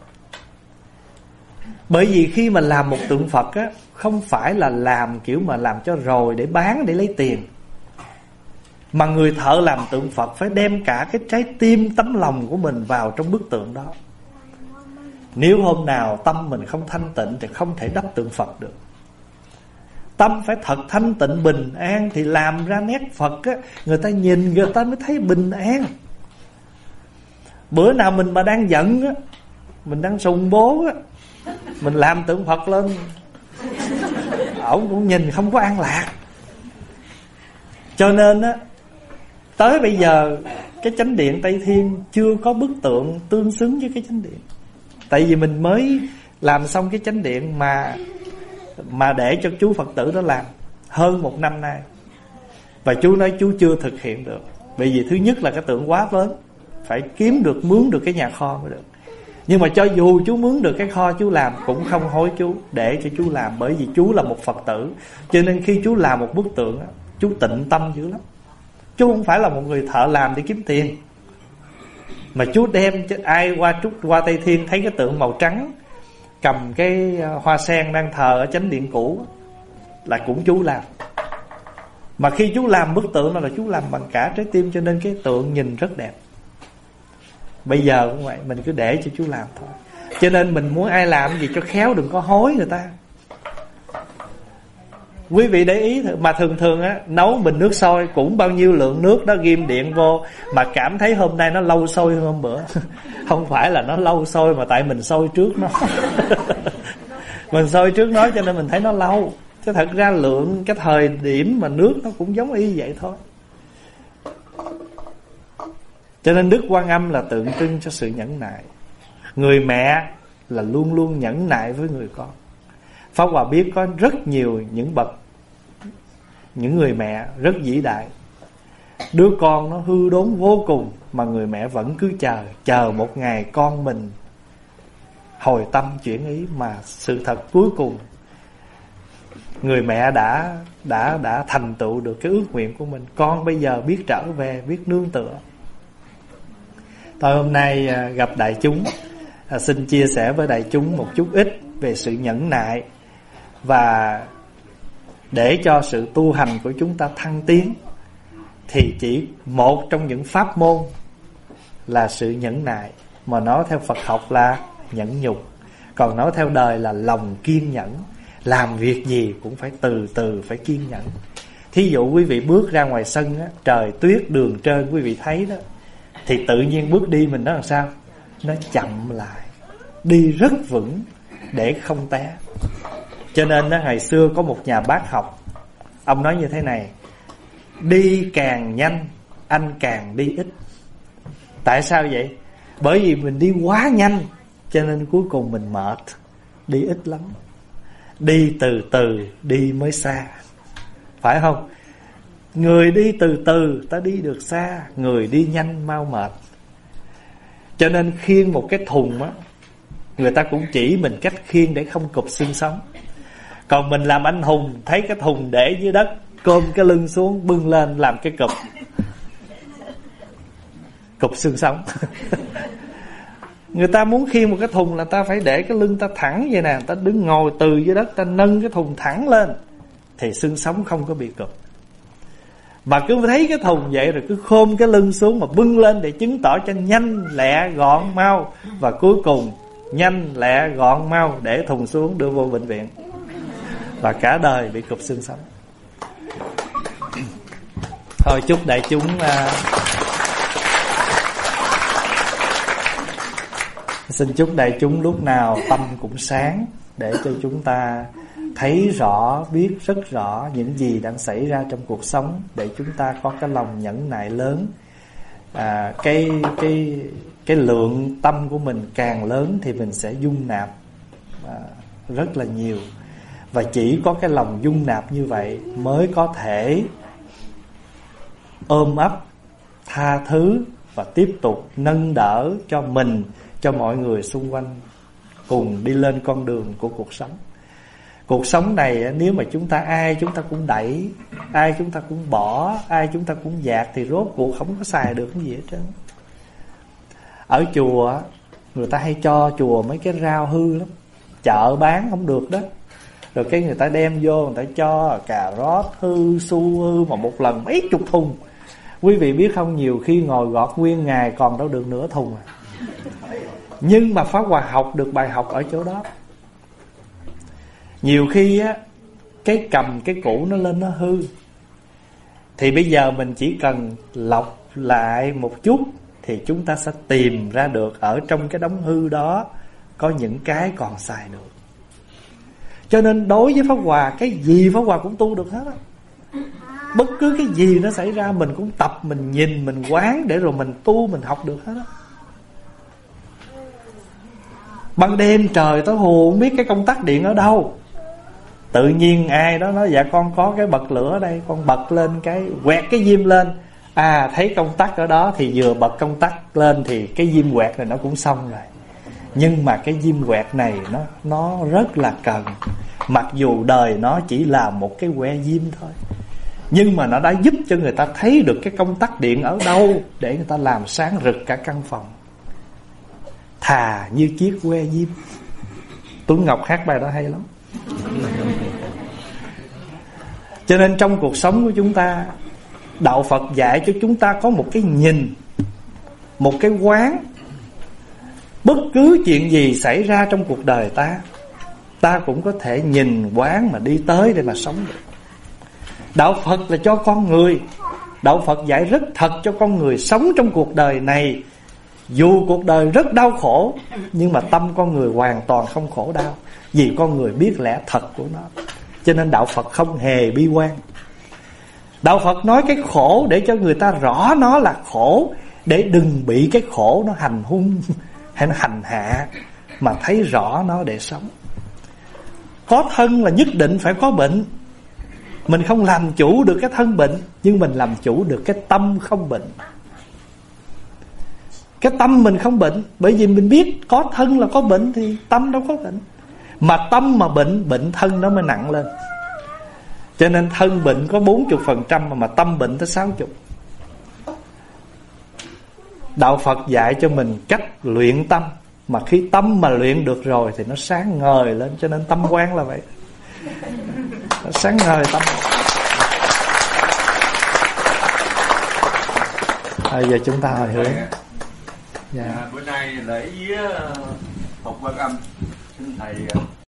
Bởi vì khi mà làm một tượng Phật á, không phải là làm kiểu mà làm cho rồi để bán, để lấy tiền. Mà người thợ làm tượng Phật phải đem cả cái trái tim, tấm lòng của mình vào trong bức tượng đó. Nếu hôm nào tâm mình không thanh tịnh thì không thể đắp tượng Phật được. Tâm phải thật thanh tịnh bình an thì làm ra nét Phật á, người ta nhìn người ta mới thấy bình an. Bữa nào mình mà đang giận á, mình đang sùng bố á, mình làm tượng Phật lên, ổng cũng nhìn không có an lạc. Cho nên á, tới bây giờ cái chánh điện Tây Thiên chưa có bức tượng tương xứng với cái chánh điện. Tại vì mình mới làm xong cái chánh điện mà Mà để cho chú Phật tử đó làm hơn một năm nay. Và chú nói chú chưa thực hiện được. Bởi vì thứ nhất là cái tượng quá lớn, phải kiếm được, mướn được cái nhà kho mới được. Nhưng mà cho dù chú mướn được cái kho chú làm cũng không hối chú, để cho chú làm. Bởi vì chú là một Phật tử. Cho nên khi chú làm một bức tượng, chú tịnh tâm dữ lắm. Chú không phải là một người thợ làm để kiếm tiền, mà chú đem cho ai qua trúc qua Tây Thiên thấy cái tượng màu trắng, cầm cái hoa sen đang thờ ở chánh điện cũ là cũng chú làm. Mà khi chú làm bức tượng đó là chú làm bằng cả trái tim, cho nên cái tượng nhìn rất đẹp. Bây giờ cũng vậy, mình cứ để cho chú làm thôi. Cho nên mình muốn ai làm gì cho khéo, đừng có hối người ta. Quý vị để ý, mà thường thường á, nấu bình nước sôi cũng bao nhiêu lượng nước đó ghim điện vô, mà cảm thấy hôm nay nó lâu sôi hơn hôm bữa. Không phải là nó lâu sôi, mà tại mình sôi trước nó. Mình sôi trước nó cho nên mình thấy nó lâu. Chứ thật ra lượng cái thời điểm mà nước nó cũng giống y vậy thôi. Cho nên Đức Quan Âm là tượng trưng cho sự nhẫn nại. Người mẹ là luôn luôn nhẫn nại với người con. Pháp Hòa biết có rất nhiều những bậc, những người mẹ rất vĩ đại. Đứa con nó hư đốn vô cùng mà người mẹ vẫn cứ chờ, chờ một ngày con mình hồi tâm chuyển ý. Mà sự thật cuối cùng người mẹ đã đã đã thành tựu được cái ước nguyện của mình. Con bây giờ biết trở về, biết nương tựa. Tôi hôm nay gặp đại chúng, xin chia sẻ với đại chúng một chút ít về sự nhẫn nại, và để cho sự tu hành của chúng ta thăng tiến thì chỉ một trong những pháp môn là sự nhẫn nại. Mà nói theo Phật học là nhẫn nhục, còn nói theo đời là lòng kiên nhẫn. Làm việc gì cũng phải từ từ, phải kiên nhẫn. Thí dụ quý vị bước ra ngoài sân á, trời tuyết đường trơn quý vị thấy đó, thì tự nhiên bước đi mình nó làm sao? Nó chậm lại, đi rất vững để không té. Cho nên đó, ngày xưa có một nhà bác học, ông nói như thế này: đi càng nhanh anh càng đi ít. Tại sao vậy? Bởi vì mình đi quá nhanh cho nên cuối cùng mình mệt, đi ít lắm. Đi từ từ đi mới xa, phải không? Người đi từ từ ta đi được xa, người đi nhanh mau mệt. Cho nên khiêng một cái thùng á, người ta cũng chỉ mình cách khiêng để không cụp xương sống. Còn mình làm anh hùng, thấy cái thùng để dưới đất, côm cái lưng xuống, bưng lên làm cái cụp cụp xương sống. Người ta muốn khiêng một cái thùng là ta phải để cái lưng ta thẳng vậy nè, ta đứng ngồi từ dưới đất, ta nâng cái thùng thẳng lên thì xương sống không có bị cụp. Mà cứ thấy cái thùng vậy rồi cứ khom cái lưng xuống mà bưng lên để chứng tỏ cho nhanh lẹ gọn mau, và cuối cùng nhanh lẹ gọn mau để thùng xuống đưa vô bệnh viện, và cả đời bị cụp xương sống. Thôi chúc đại chúng uh, xin chúc đại chúng lúc nào tâm cũng sáng, để cho chúng ta thấy rõ, biết rất rõ những gì đang xảy ra trong cuộc sống, để chúng ta có cái lòng nhẫn nại lớn. À, cái cái cái lượng tâm của mình càng lớn thì mình sẽ dung nạp à, rất là nhiều. Và chỉ có cái lòng dung nạp như vậy mới có thể ôm ấp, tha thứ và tiếp tục nâng đỡ cho mình, cho mọi người xung quanh cùng đi lên con đường của cuộc sống. Cuộc sống này nếu mà chúng ta ai chúng ta cũng đẩy, ai chúng ta cũng bỏ, ai chúng ta cũng dạt, thì rốt cuộc không có xài được cái gì hết trơn. Ở chùa người ta hay cho chùa mấy cái rau hư lắm, chợ bán không được đó. Rồi cái người ta đem vô, người ta cho cà rốt hư, su hư, mà một lần mấy chục thùng. Quý vị biết không, nhiều khi ngồi gọt nguyên ngày còn đâu được nửa thùng à. Nhưng mà Pháp Hòa học được bài học ở chỗ đó. Nhiều khi á, cái cầm cái củ nó lên nó hư, thì bây giờ mình chỉ cần lọc lại một chút thì chúng ta sẽ tìm ra được ở trong cái đống hư đó có những cái còn xài được. Cho nên đối với Pháp Hòa, cái gì Pháp Hòa cũng tu được hết á. Bất cứ cái gì nó xảy ra mình cũng tập, mình nhìn, mình quán, để rồi mình tu, mình học được hết á. Ban đêm trời tối hù không biết cái công tắc điện ở đâu, tự nhiên ai đó nói dạ con có cái bật lửa ở đây, con bật lên cái quẹt cái diêm lên, à thấy công tắc ở đó thì vừa bật công tắc lên thì cái diêm quẹt này nó cũng xong rồi. Nhưng mà cái diêm quẹt này nó nó rất là cần, mặc dù đời nó chỉ là một cái que diêm thôi, nhưng mà nó đã giúp cho người ta thấy được cái công tắc điện ở đâu để người ta làm sáng rực cả căn phòng. Thà như chiếc que diêm. Tuấn Ngọc hát bài đó hay lắm. Cho nên trong cuộc sống của chúng ta, Đạo Phật dạy cho chúng ta có một cái nhìn, một cái quán. Bất cứ chuyện gì xảy ra trong cuộc đời ta, ta cũng có thể nhìn quán mà đi tới để mà sống được. Đạo Phật là cho con người, Đạo Phật dạy rất thật cho con người sống trong cuộc đời này. Dù cuộc đời rất đau khổ, nhưng mà tâm con người hoàn toàn không khổ đau, vì con người biết lẽ thật của nó. Cho nên Đạo Phật không hề bi quan. Đạo Phật nói cái khổ để cho người ta rõ nó là khổ, để đừng bị cái khổ nó hành hung hay nó hành hạ, mà thấy rõ nó để sống. Có thân là nhất định phải có bệnh. Mình không làm chủ được cái thân bệnh, nhưng mình làm chủ được cái tâm không bệnh. Cái tâm mình không bệnh, bởi vì mình biết có thân là có bệnh thì tâm đâu có bệnh. Mà tâm mà bệnh, bệnh thân nó mới nặng lên. Cho nên thân bệnh có bốn mươi phần trăm mà, mà tâm bệnh tới sáu mươi. Đạo Phật dạy cho mình cách luyện tâm, mà khi tâm mà luyện được rồi thì nó sáng ngời lên. Cho nên tâm quán là vậy, nó sáng ngời tâm. Bây giờ chúng ta hồi hướng. Yeah. À, bữa nay lễ với Phật Quan Âm, xin thầy